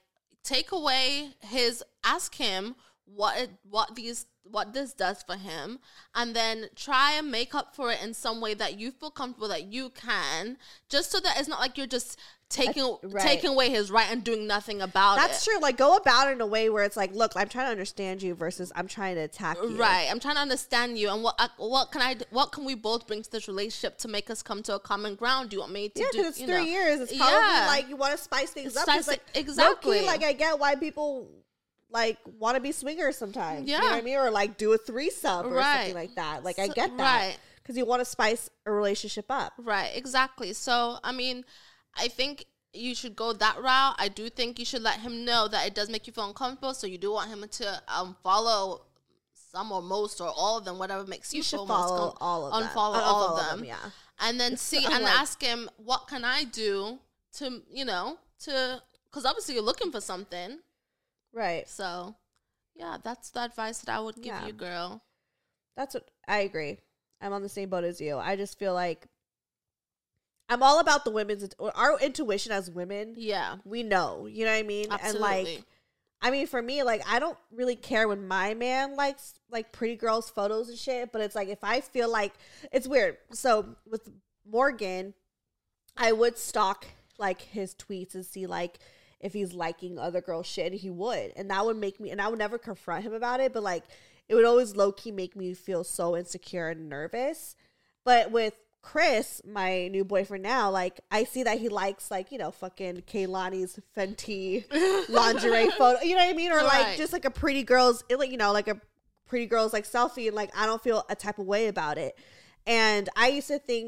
ask him what this does for him, and then try and make up for it in some way that you feel comfortable that you can, just so that it's not like you're just taking away his right and doing nothing about it. That's true. Like, go about it in a way where it's like, look, I'm trying to understand you versus I'm trying to attack you. Right. I'm trying to understand you, and what can we both bring to this relationship to make us come to a common ground? Do you want me to do? Yeah, because it's 3 years. It's probably like you want to spice things up. Exactly. Low-key, like, I get why people like want to be swingers sometimes. Yeah. You know what I mean? Or like do a threesome or something like that. Like, I get that. Right. Because you want to spice a relationship up. Right. Exactly. So, I mean, I think you should go that route. I do think you should let him know that it does make you feel uncomfortable. So you do want him to follow some or most or all of them, whatever makes you feel most comfortable. Unfollow all of them. Yeah. And then ask him, what can I do to, because obviously you're looking for something. Right. So, yeah, that's the advice that I would give you, girl. That's what I agree. I'm on the same boat as you. I just feel like I'm all about our intuition as women. Yeah. We know, you know what I mean? Absolutely. And like, for me, like, I don't really care when my man likes like pretty girls' photos and shit, but it's like, if I feel like, it's weird. So with Morgan, I would stalk like his tweets and see like if he's liking other girls' shit, and he would. And that would make me, and I would never confront him about it, but like, it would always low-key make me feel so insecure and nervous. But with Chris, my new boyfriend now, like, I see that he likes, like, fucking Kehlani's Fenty lingerie photo, you know what I mean? Or like, just like a pretty girl's, like a pretty girl's like selfie, and like, I don't feel a type of way about it. And I used to think,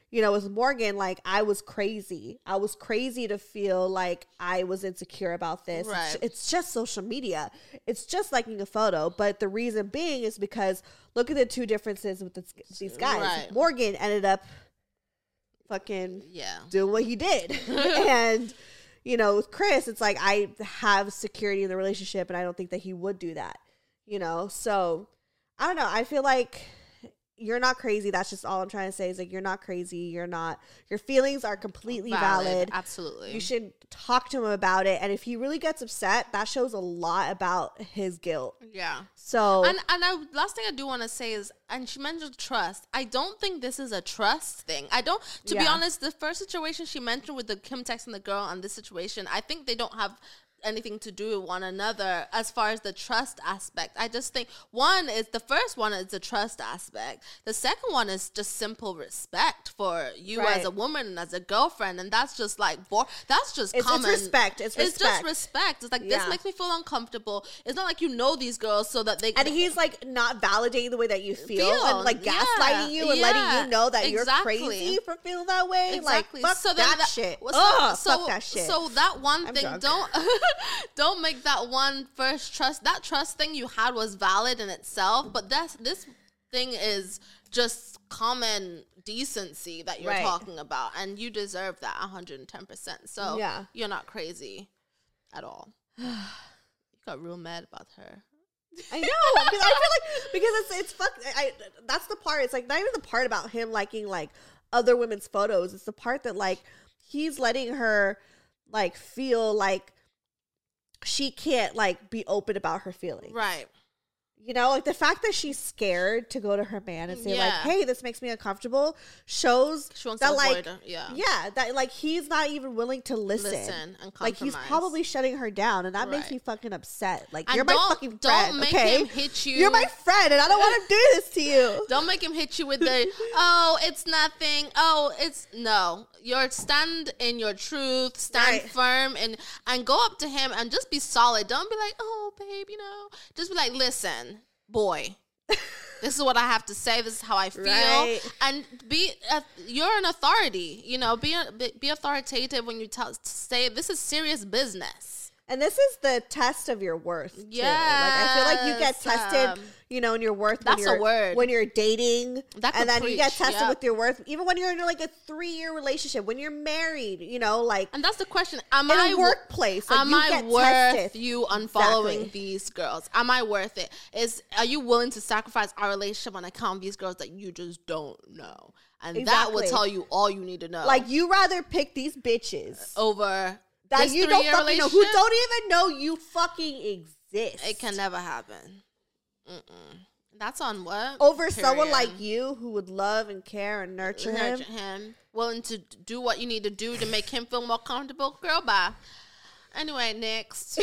you know, with Morgan, like, I was crazy. I was crazy to feel like I was insecure about this. Right. It's just social media. It's just liking a photo. But the reason being is because look at the two differences with these guys. Right. Morgan ended up fucking Yeah. doing what he did. And, you know, with Chris, it's like, I have security in the relationship and I don't think that he would do that, you know? So, I don't know. I feel like you're not crazy. That's just all I'm trying to say is like, you're not crazy. You're not, your feelings are completely valid. Absolutely. You should talk to him about it. And if he really gets upset, that shows a lot about his guilt. Yeah. So, And last thing I do want to say is, and she mentioned trust. I don't think this is a trust thing. To be honest, the first situation she mentioned with the Kim texting the girl and this situation, I think they don't have anything to do with one another as far as the trust aspect. I just think the first one is the trust aspect. The second one is just simple respect for you as a woman and as a girlfriend, and that's just like that's just common. It's respect. It's just respect. It's like this makes me feel uncomfortable. It's not like you know these girls so that they and he's like not validating the way that you feel and like gaslighting you and letting you know that you're crazy for feeling that way. Exactly. Like fuck that shit. Fuck that shit. So that one thing, drunk. don't make that one first trust. That trust thing you had was valid in itself, but this thing is just common decency that you're talking about, and you deserve that 110%. So you're not crazy at all. You got real mad about her. I know, because I feel like it's that's the part. It's like not even the part about him liking like other women's photos. It's the part that like he's letting her like feel like she can't like be open about her feelings. Right. You know, like the fact that she's scared to go to her man and say like, hey, this makes me uncomfortable shows that like, that like he's not even willing to listen and compromise. Like he's probably shutting her down, and that makes me fucking upset. Like, and you're my fucking friend. Don't make him hit you. You're my friend and I don't want to do this to you. Don't make him hit you with the, oh, it's nothing. Oh, it's no. You're stand in your truth, stand firm and go up to him and just be solid. Don't be like, oh, babe, you know. Just be like, listen, boy, this is what I have to say. This is how I feel. And you're an authority, you know, be authoritative when you say this is serious business. And this is the test of your worth. Yeah. Like I feel like you get tested, you know, in your worth when you're dating. And then you get tested with your worth even when you're in like a 3-year relationship, when you're married, you know, like. And that's the question. In a workplace. Like, am I worth you unfollowing these girls? Am I worth it? Are you willing to sacrifice our relationship on account of these girls that you just don't know? And that will tell you all you need to know. Like, you rather pick these bitches over that you don't fucking know, who don't even know you fucking exist. It can never happen. That's on what? Over someone like you who would love and care and nurture him. Willing to do what you need to do to make him feel more comfortable. Girl, bye. Anyway, next.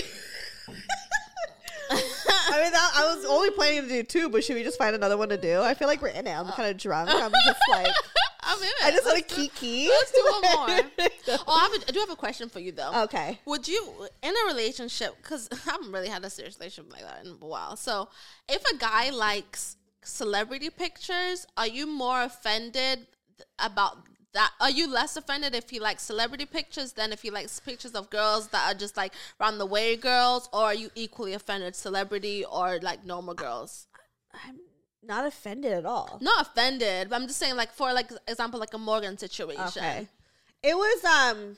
I mean, I was only planning to do 2, but should we just find another one to do? I feel like we're in it. I'm kind of drunk. I'm just like... I'm in it. I just want to kiki. Let's do one more. I do have a question for you, though. Okay. Would you, in a relationship, because I haven't really had a serious relationship like that in a while. So, if a guy likes celebrity pictures, are you more offended about that? Are you less offended if he likes celebrity pictures than if he likes pictures of girls that are just like round the way girls? Or are you equally offended, celebrity or like normal girls? I'm not offended at all. Not offended, but I'm just saying, like, for like example, like a Morgan situation. Okay. It was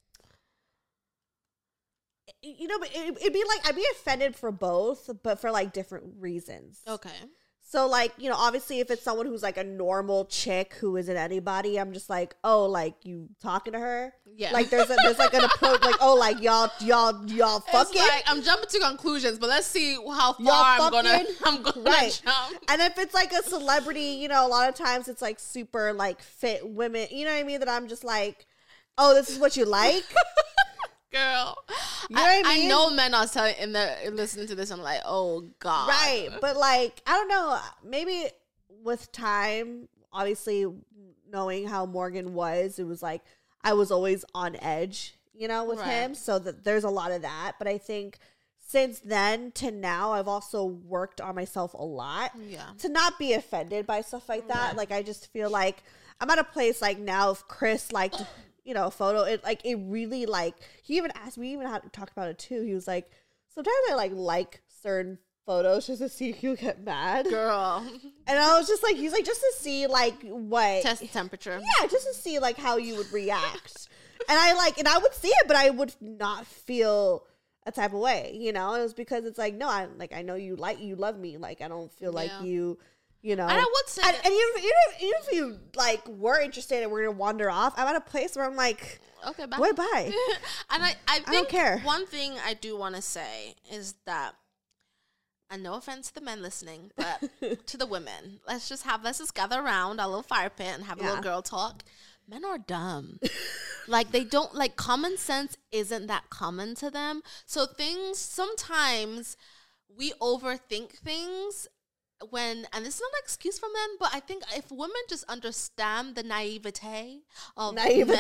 you know, it'd be like I'd be offended for both, but for like different reasons. Okay. So like, you know, obviously if it's someone who's like a normal chick who isn't anybody, I'm just like, oh, like you talking to her? Yeah. Like there's like an approach, like, oh, like y'all fucking. Like, I'm jumping to conclusions, but let's see how far I'm gonna jump. And if it's like a celebrity, you know, a lot of times it's like super like fit women, you know what I mean? That I'm just like, oh, this is what you like? Girl, you know what I mean? I know men are listening to this. I'm like, oh God, right? But like, I don't know. Maybe with time, obviously, knowing how Morgan was, it was like I was always on edge, you know, with him. So that there's a lot of that. But I think since then to now, I've also worked on myself a lot to not be offended by stuff like that. Like I just feel like I'm at a place like now if Chris liked, you know, a photo, it really like, he even asked me, even had to talk about it too. He was like, sometimes I like certain photos just to see if you get mad. Girl. And I was just like, he's like, just to see like what. Test the temperature. Yeah, just to see like how you would react. And I would see it, but I would not feel a type of way, you know? It was because it's like, no, I know you love me. Like, I don't feel like you know. And I would say, and even if you like were interested and we're gonna wander off, I'm at a place where I'm like, okay, bye. Boy, bye. And I think don't care. one thing I do want to say is that, and no offense to the men listening, but to the women, let's just gather around our little fire pit and have a little girl talk. Men are dumb. Like, they don't, like, common sense isn't that common to them. So sometimes we overthink things and this is not an excuse for men, but I think if women just understand the naivete of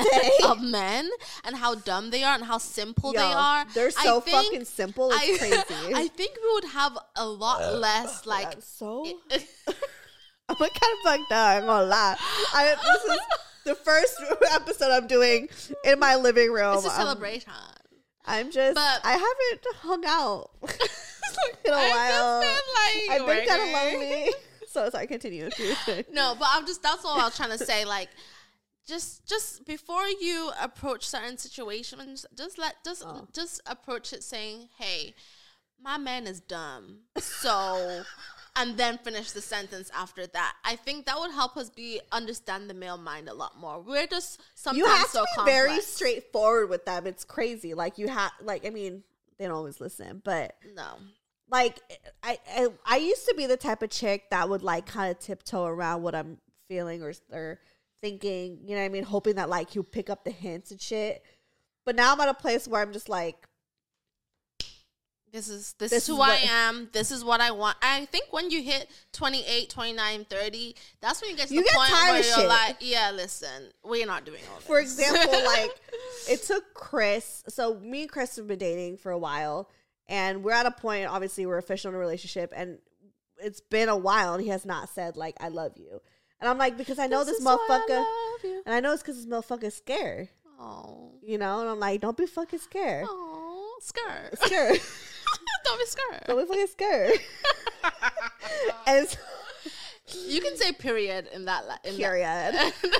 men and how dumb they are and how simple they are. They're so fucking simple. It's crazy. I think we would have a lot less, like... I'm kind of fucked up, I'm gonna lie. This is the first episode I'm doing in my living room. It's a celebration. I haven't hung out in a while. I've been kind of lonely. So sorry, continue. No, but that's all I was trying to say. Like, just before you approach certain situations, just approach it saying, hey, my man is dumb. So... and then finish the sentence after that. I think that would help us understand the male mind a lot more. We're just sometimes you have so to be complex. very straightforward with them. It's crazy. Like you have, like, I mean, they don't always listen, but no. Like I used to be the type of chick that would like kind of tiptoe around what I'm feeling or thinking. You know what I mean? Hoping that like he'll pick up the hints and shit. But now I'm at a place where I'm just like, This is who I am. This is what I want. I think when you hit 28, 29, 30, that's when you get to the point where you're like, yeah, listen, we're not doing all this. For example, like, it took Chris. So me and Chris have been dating for a while. And we're at a point, obviously, we're official in a relationship. And it's been a while. And he has not said, like, I love you. And I'm like, because I know this motherfucker. And I know it's because this motherfucker's scared. Oh. You know? And I'm like, don't be fucking scared. Oh, scared. Scared. Don't be scared. Don't be fucking scared. And so, you can say period in that. Period.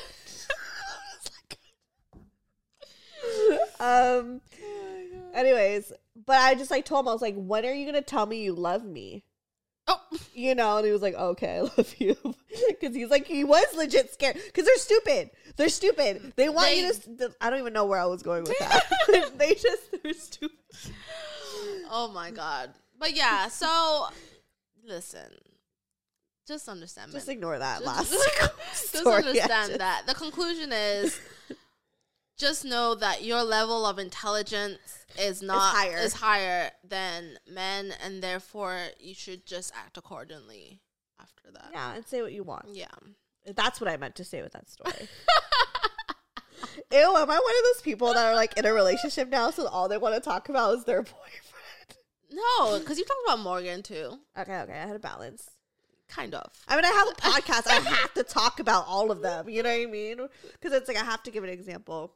Anyways, but I just like told him, I was like, when are you gonna tell me you love me? Oh, you know, and he was like, okay, I love you. Because he's like, he was legit scared. Because they're stupid. They're stupid. They want you to, I don't even know where I was going with that. They're stupid. Oh my God. But yeah, so listen, just understand. Just ignore that just story. Understand that. The conclusion is just know that your level of intelligence is higher than men, and therefore you should just act accordingly after that. Yeah, and say what you want. Yeah. That's what I meant to say with that story. Ew, am I one of those people that are like in a relationship now, so all they want to talk about is their boyfriend? No, because you talked about Morgan too. Okay, I had a balance. Kind of. I mean, I have a podcast. I have to talk about all of them. You know what I mean? Because it's like I have to give an example.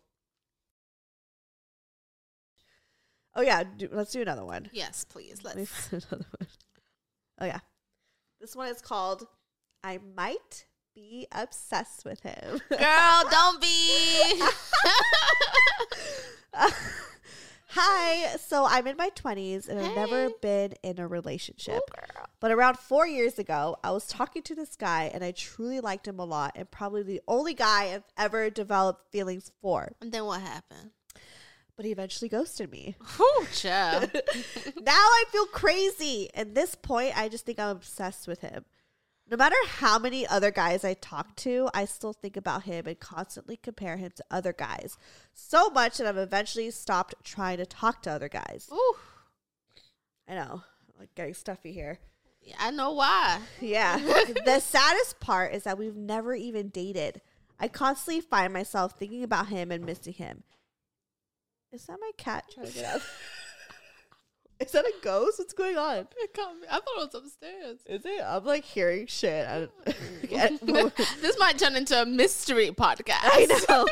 Oh, yeah. Let's do another one. Yes, please. Let me find another one. Oh, yeah. This one is called I Might Be Obsessed with Him. Girl, don't be. Hi. So I'm in my 20s and I've never been in a relationship. But around 4 years ago, I was talking to this guy and I truly liked him a lot, and probably the only guy I've ever developed feelings for. And then what happened? But he eventually ghosted me. Whew, child. Now I feel crazy. At this point, I just think I'm obsessed with him. No matter how many other guys I talk to, I still think about him and constantly compare him to other guys. So much that I've eventually stopped trying to talk to other guys. Ooh. I know. I'm like getting stuffy here. Yeah, I know why. Yeah. The saddest part is that we've never even dated. I constantly find myself thinking about him and missing him. Is that my cat trying to get out? Is that a ghost? What's going on? It can't be. I thought it was upstairs. Is it? I'm like hearing shit. This might turn into a mystery podcast. I know.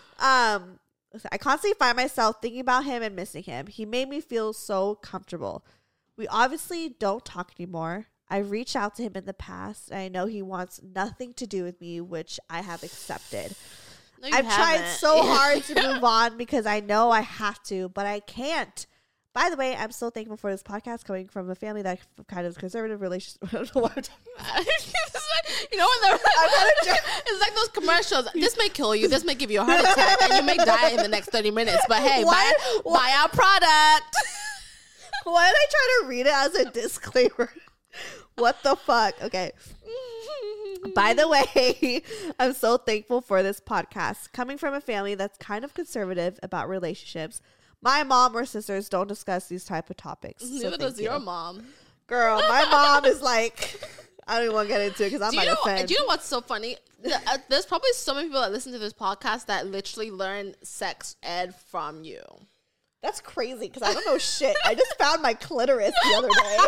I constantly find myself thinking about him and missing him. He made me feel so comfortable. We obviously don't talk anymore. I reached out to him in the past, and I know he wants nothing to do with me, which I have accepted. No, I've tried so hard to move on because I know I have to, but I can't. By the way, I'm so thankful for this podcast coming from a family that kind of conservative relationship. I don't know what I'm talking about. You know when it's like those commercials. This may kill you. This may give you a heart attack, and you may die in the next 30 minutes. But hey, buy our product. Why did I try to read it as a disclaimer? What the fuck? Okay. By the way, I'm so thankful for this podcast. Coming from a family that's kind of conservative about relationships, my mom or sisters don't discuss these type of topics. Neither does your mom. Girl, my mom is like, I don't even want to get into it because I might offend. Do you know what's so funny? There's probably so many people that listen to this podcast that literally learn sex ed from you. That's crazy because I don't know shit. I just found my clitoris the other day.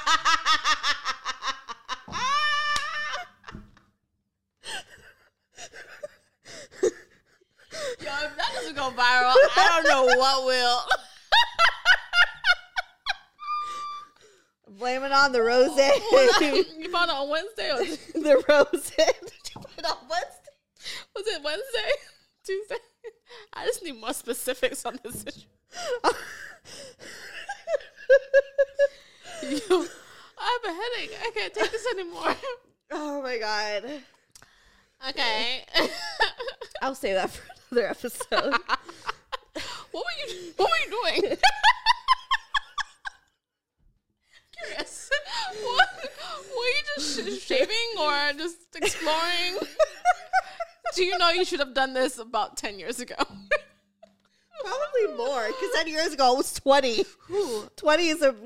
Yo, if that doesn't go viral, I don't know what will. Blame it on the rose. You found it on Wednesday? Or the rose. Did you put it on Wednesday? Was it Wednesday? Tuesday? I just need more specifics on this issue. Yo, I have a headache. I can't take this anymore. Oh my god. Okay. I'll save that for another episode. What were you doing? Curious. What? Were you just shaving or just exploring? Do you know you should have done this about 10 years ago? Probably more, because 10 years ago I was 20. Ooh. 20 is a,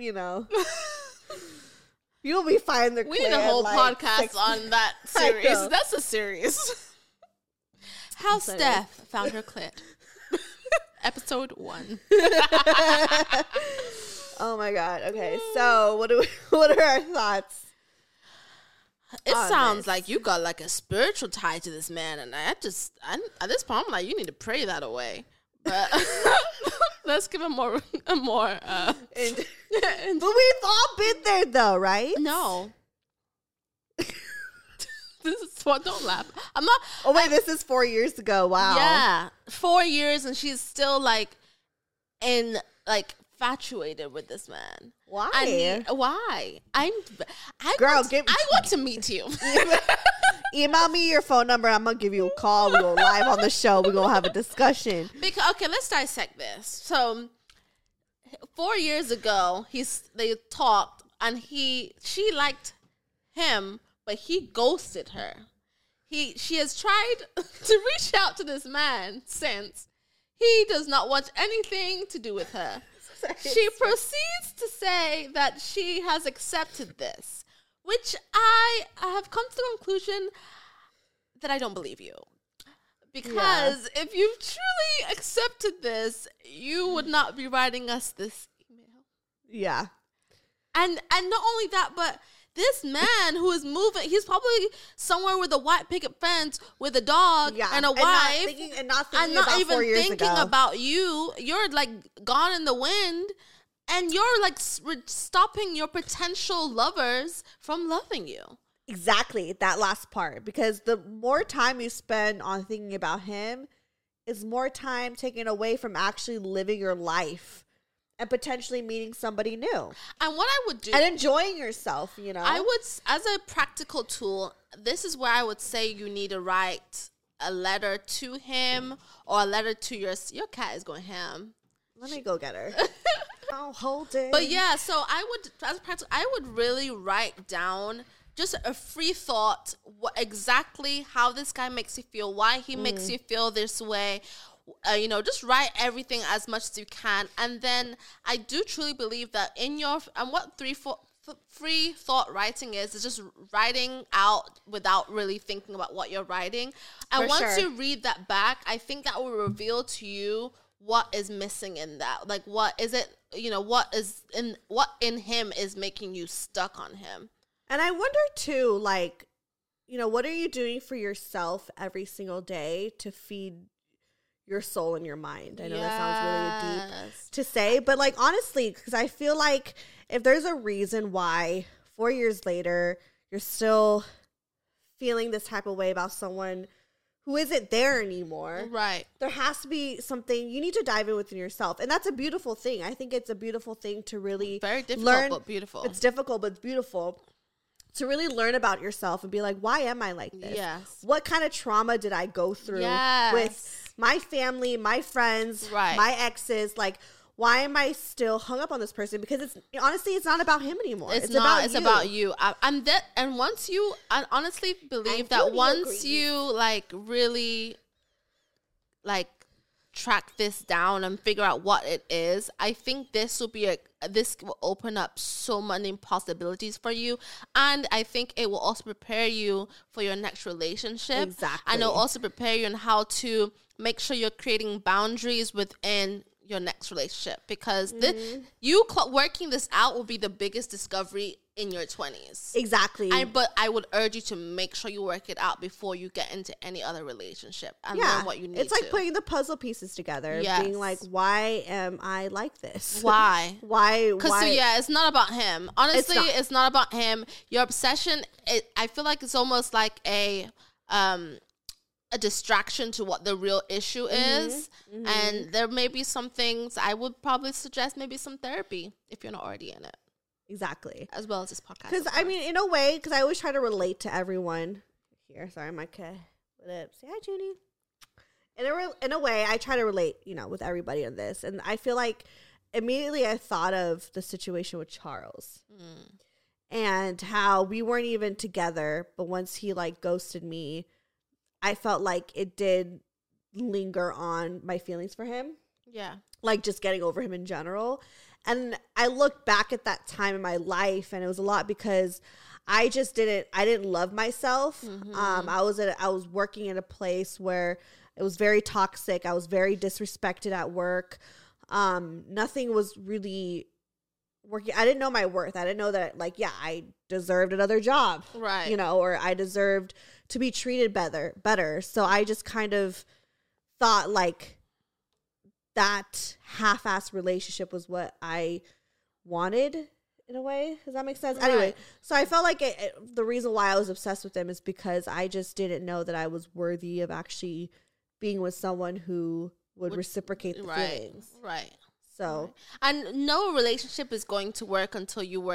you'll be fine. We need a whole podcast on that series. That's a series. How Steph found her clit. Episode 1. Oh my god. Okay, so what are our thoughts? It sounds like you got like a spiritual tie to this man, and at this point I'm like, you need to pray that away. But let's give him more. But we've all been there, though, right? No. This is what. Don't laugh. I'm not. Oh wait, this is 4 years ago. Wow. Yeah, 4 years, and she's still like infatuated with this man. Why? Why? I want to meet you. Email me your phone number. I'm gonna give you a call. We go live on the show. We gonna have a discussion. Okay, let's dissect this. So 4 years ago, they talked, and she liked him, but he ghosted her. She has tried to reach out to this man since. He does not want anything to do with her. She proceeds to say that she has accepted this, which I have come to the conclusion that I don't believe you. Because if you've truly accepted this, you would not be writing us this email. Yeah. And not only that, but this man who is moving, he's probably somewhere with a white picket fence with a dog and a wife. And not even thinking about you. You're like gone in the wind. And you're like stopping your potential lovers from loving you. Exactly. That last part. Because the more time you spend on thinking about him is more time taken away from actually living your life and potentially meeting somebody new. And what I would do. And enjoying yourself, I would, as a practical tool, this is where I would say you need to write a letter to him or a letter to your cat is going ham. Let me go get her. I'll hold it. But yeah, so I would really write down just a free thought, exactly how this guy makes you feel, why he makes you feel this way. Just write everything as much as you can. And then I do truly believe that what free thought writing is just writing out without really thinking about what you're writing. And once you read that back, I think that will reveal to you what is missing in that? Like, what is it, what in him is making you stuck on him? And I wonder too, like, what are you doing for yourself every single day to feed your soul and your mind? I know that sounds really deep to say, but like, honestly, because I feel like if there's a reason why 4 years later you're still feeling this type of way about someone who isn't there anymore, right? There has to be something you need to dive in within yourself, and that's a beautiful thing. I think it's a beautiful thing to really very difficult, learn. but beautiful. It's difficult, but it's beautiful to really learn about yourself and be like, why am I like this? Yes. What kind of trauma did I go through with my family, my friends, my exes? Like, why am I still hung up on this person? Because it's not about him anymore. It's about you. I honestly believe that once you like really like track this down and figure out what it is, I think this will open up so many possibilities for you, and I think it will also prepare you for your next relationship. Exactly. And it'll also prepare you on how to make sure you're creating boundaries within your next relationship, because working this out will be the biggest discovery in your 20s. Exactly. But I would urge you to make sure you work it out before you get into any other relationship and learn what you need to. It's like putting the puzzle pieces together. Yes. Being like, why am I like this? Why? Why? Because it's not about him. Honestly, it's not about him. Your obsession, I feel like it's almost like a distraction to what the real issue is. Mm-hmm. And there may be some things I would probably suggest, maybe some therapy if you're not already in it. Exactly. As well as this podcast. Because, I mean, in a way, because I always try to relate to everyone. Here, sorry, my cat. Say hi, Junie. In a way, I try to relate, with everybody on this. And I feel like immediately I thought of the situation with Charles. And how we weren't even together, but once he, like, ghosted me, I felt like it did linger on my feelings for him. Yeah. Like, just getting over him in general. And I look back at that time in my life, and it was a lot because I didn't love myself. Mm-hmm. I was working in a place where it was very toxic. I was very disrespected at work. Nothing was really working. I didn't know my worth. I didn't know that, like, I deserved another job. Right. Or I deserved to be treated better. So I just kind of thought, like, that half-assed relationship was what I wanted in a way. Does that make sense? Right. Anyway, so I felt like the reason why I was obsessed with him is because I just didn't know that I was worthy of actually being with someone who would reciprocate the feelings. Right. So, and no relationship is going to work until you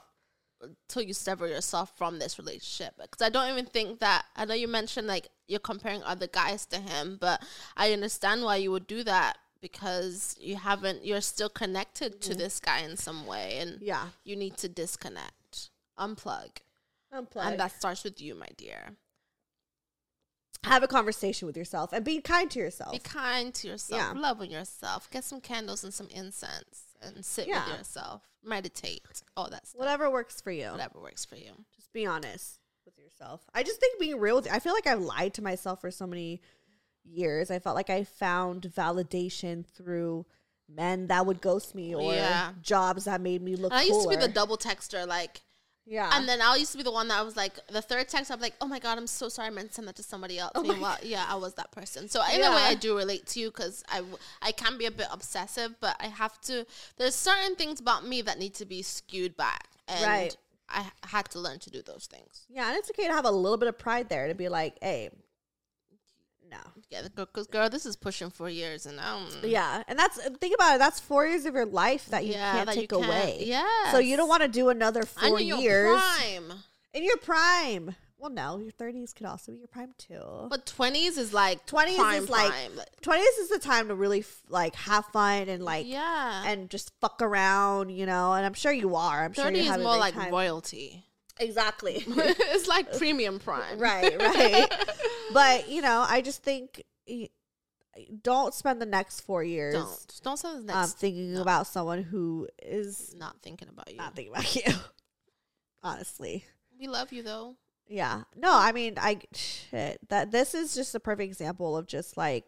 sever yourself from this relationship. Because I don't even think that, I know you mentioned like you're comparing other guys to him, but I understand why you would do that, because you're still connected to this guy in some way, and you need to disconnect, unplug. And that starts with you, my dear. Have a conversation with yourself and be kind to yourself. Be kind to yourself. Yeah. Love on yourself. Get some candles and some incense and sit with yourself. Meditate. All that stuff. Whatever works for you. Just be honest with yourself. I just think being real I feel like I've lied to myself for so many years. I felt like I found validation through men that would ghost me or jobs that made me look cooler. I used to be the double texter, like, and then I used to be the one that was like, the third text, I'm like, oh my God, I'm so sorry, I meant to send that to somebody else. Meanwhile, I was that person. So in a way, I do relate to you, because I can be a bit obsessive, but I have to, there's certain things about me that need to be skewed back. And I had to learn to do those things. Yeah, and it's okay to have a little bit of pride there, to be like, hey, no. Yeah, because girl, this is pushing 4 years, and and think about it. That's 4 years of your life that you can't take away. Yeah. So you don't want to do another 4 years. In your prime. Well, no, your 30s could also be your prime too. But 20s is like 20s is like 20s is the time to really like have fun and like and just fuck around, And I'm sure you are. I'm 30 sure you're having more like time. Royalty. Exactly. It's like premium prime. Right. But, I just think don't spend the next 4 years. Don't spend the next thinking about someone who is not thinking about you. Not thinking about you. Honestly. We love you though. Yeah. No, I mean, this is just a perfect example of just like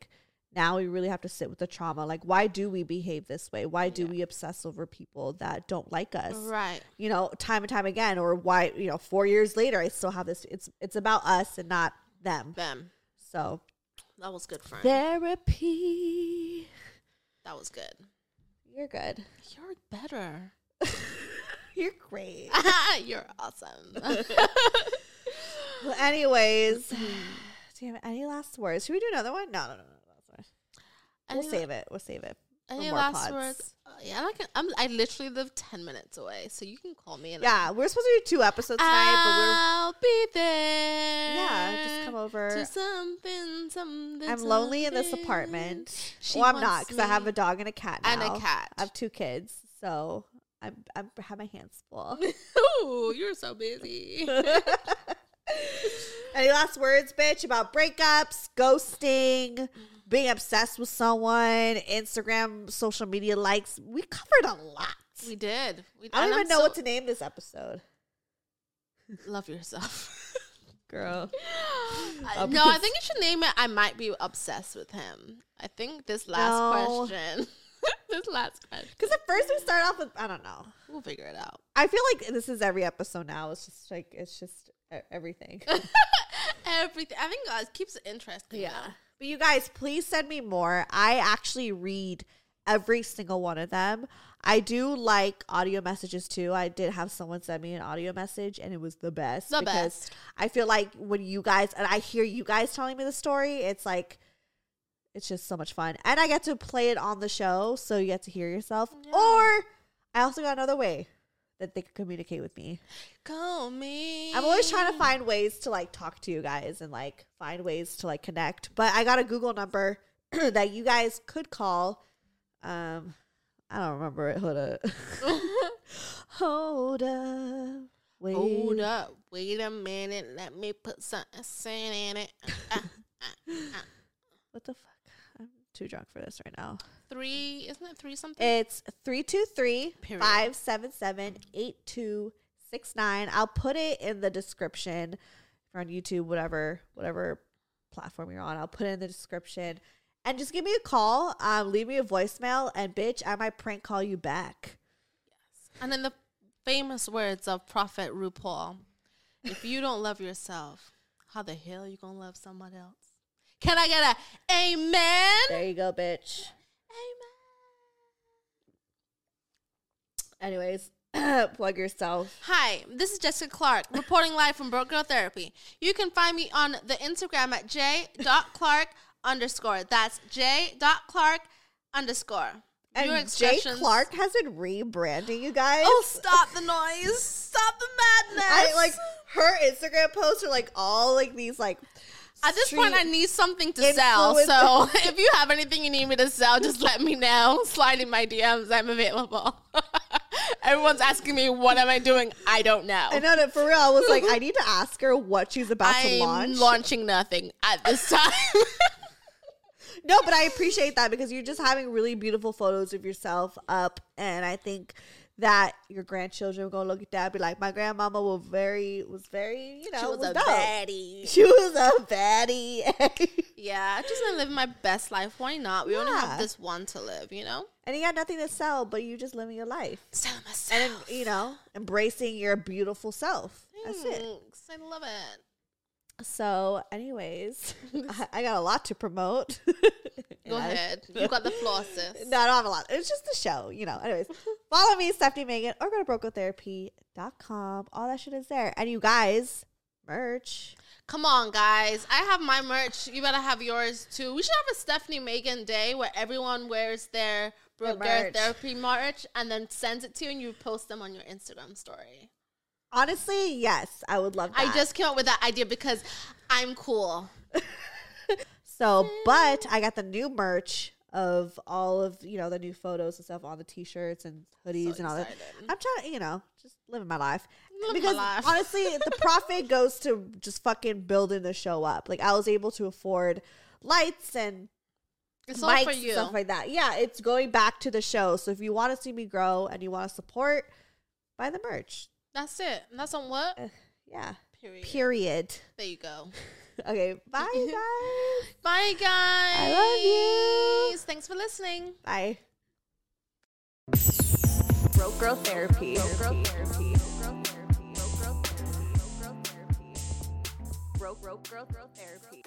now we really have to sit with the trauma. Like, why do we behave this way? Why do we obsess over people that don't like us? Right. You know, time and time again. Or why, 4 years later, I still have this. It's about us and not them. So that was good, friend. Therapy. That was good. You're good. You're better. You're great. You're awesome. Well, anyways, do you have any last words? Should we do another one? No. We'll save it. Any last words? Yeah, I literally live 10 minutes away, so you can call me. Yeah, we're supposed to do 2 episodes tonight, I'll be there. Yeah, just come over. To something. I'm lonely in this apartment. Well, I'm not, because I have a dog and a cat now. And a cat. I have 2 kids, so I have my hands full. Ooh, you're so busy. Any last words, bitch, about breakups, ghosting, being obsessed with someone, Instagram, social media likes? We covered a lot. We did. I don't even know what to name this episode. Love yourself. Girl. No, I think you should name it I Might Be Obsessed with Him. I think this last question. Because at first we start off with, I don't know. We'll figure it out. I feel like this is every episode now. It's just everything. Everything. I think it keeps it interesting. Yeah. But you guys, please send me more. I actually read every single one of them. I do like audio messages too. I did have someone send me an audio message and it was the best. Because I feel like when you guys, and I hear you guys telling me the story, it's like, it's just so much fun. And I get to play it on the show, so you get to hear yourself. Yeah. Or I also got another way that they can communicate with me. Call me. I'm always trying to find ways to like talk to you guys and like find ways to like connect. But I got a Google number that you guys could call. I don't remember it. Hold up. Wait a minute. Let me put something in it. What the fuck? I'm too drunk for this right now. 3, isn't it 3 something? It's 323-577-8269. I'll put it in the description. If you're on YouTube, whatever platform you're on, I'll put it in the description. And just give me a call. Leave me a voicemail, and bitch, I might prank call you back. Yes. And in the famous words of Prophet RuPaul, if you don't love yourself, how the hell are you gonna love somebody else? Can I get a amen? There you go, bitch. Amen. Anyways, plug yourself. Hi, this is Jessica Clark, reporting live from Broke Girl Therapy. You can find me on the Instagram at j.clark_. That's j.clark_. And Jay Clark has been rebranding, you guys. Oh, stop the noise. Stop the madness. Her Instagram posts are like all like these like. At this point, I need something to sell. So if you have anything you need me to sell, just let me know. Slide in my DMs. I'm available. Everyone's asking me, what am I doing? I don't know. I know that for real. I was like, I need to ask her what she's about to launch. I'm launching nothing at this time. No, but I appreciate that because you're just having really beautiful photos of yourself up. And I think that your grandchildren are going to look at that and be like, my grandmama was very, you know, she was a dope. baddie. She was a baddie. Yeah, I just want to live my best life. Why not? We only have this one to live, you know? And you got nothing to sell, but you just living your life. Selling myself. And, you know, embracing your beautiful self. Thanks. That's it. I love it. So, anyways, I got a lot to promote. Go ahead. You got the floor, sis. No, I don't have a lot. It's just the show, you know. Anyways, follow me, Stephanie Megan, or go to brokegirltherapy.com. All that shit is there. And you guys, merch. Come on, guys. I have my merch. You better have yours, too. We should have a Stephanie Megan day where everyone wears their Broke Girl Therapy merch and then sends it to you and you post them on your Instagram story. Honestly, yes, I would love that. I just came up with that idea because I'm cool. So, but I got the new merch of all of, you know, the new photos and stuff on the t-shirts and hoodies and all that. I'm trying to, you know, just living my life. Because honestly, the profit goes to just fucking building the show up. Like, I was able to afford lights and it's mics all for you. And stuff like that. Yeah, it's going back to the show. So if you want to see me grow and you want to support, buy the merch. That's it. And that's on what? Yeah. Period. There you go. Okay, bye guys. Bye, guys. I love you. Thanks for listening. Bye. Broke Girl Therapy. Broke Girl Therapy. Broke Girl Therapy.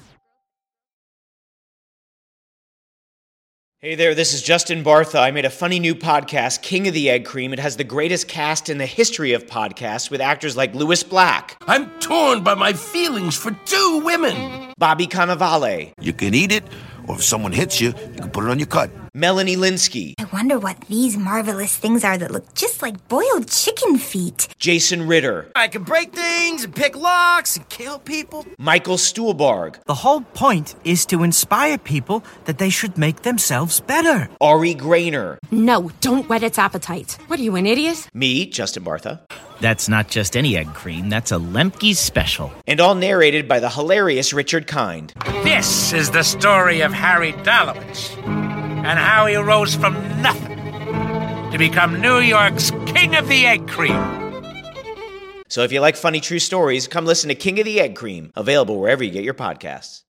Hey there, this is Justin Bartha. I made a funny new podcast, King of the Egg Cream. It has the greatest cast in the history of podcasts with actors like Louis Black, I'm torn by my feelings for two women. Bobby Cannavale, You can eat it, or if someone hits you, you can put it on your cut. Melanie Linsky, I wonder what these marvelous things are that look just like boiled chicken feet. Jason Ritter, I can break things and pick locks and kill people. Michael Stuhlbarg, The whole point is to inspire people that they should make themselves better. Ari Grainer, No, don't whet its appetite. What are you, an idiot? me, Justin Bartha, That's not just any egg cream, that's a Lemke's special. and all narrated by the hilarious Richard Kind. This is the story of Harry Dalowitz and how he rose from nothing to become New York's King of the Egg Cream. So if you like funny true stories, come listen to King of the Egg Cream, available wherever you get your podcasts.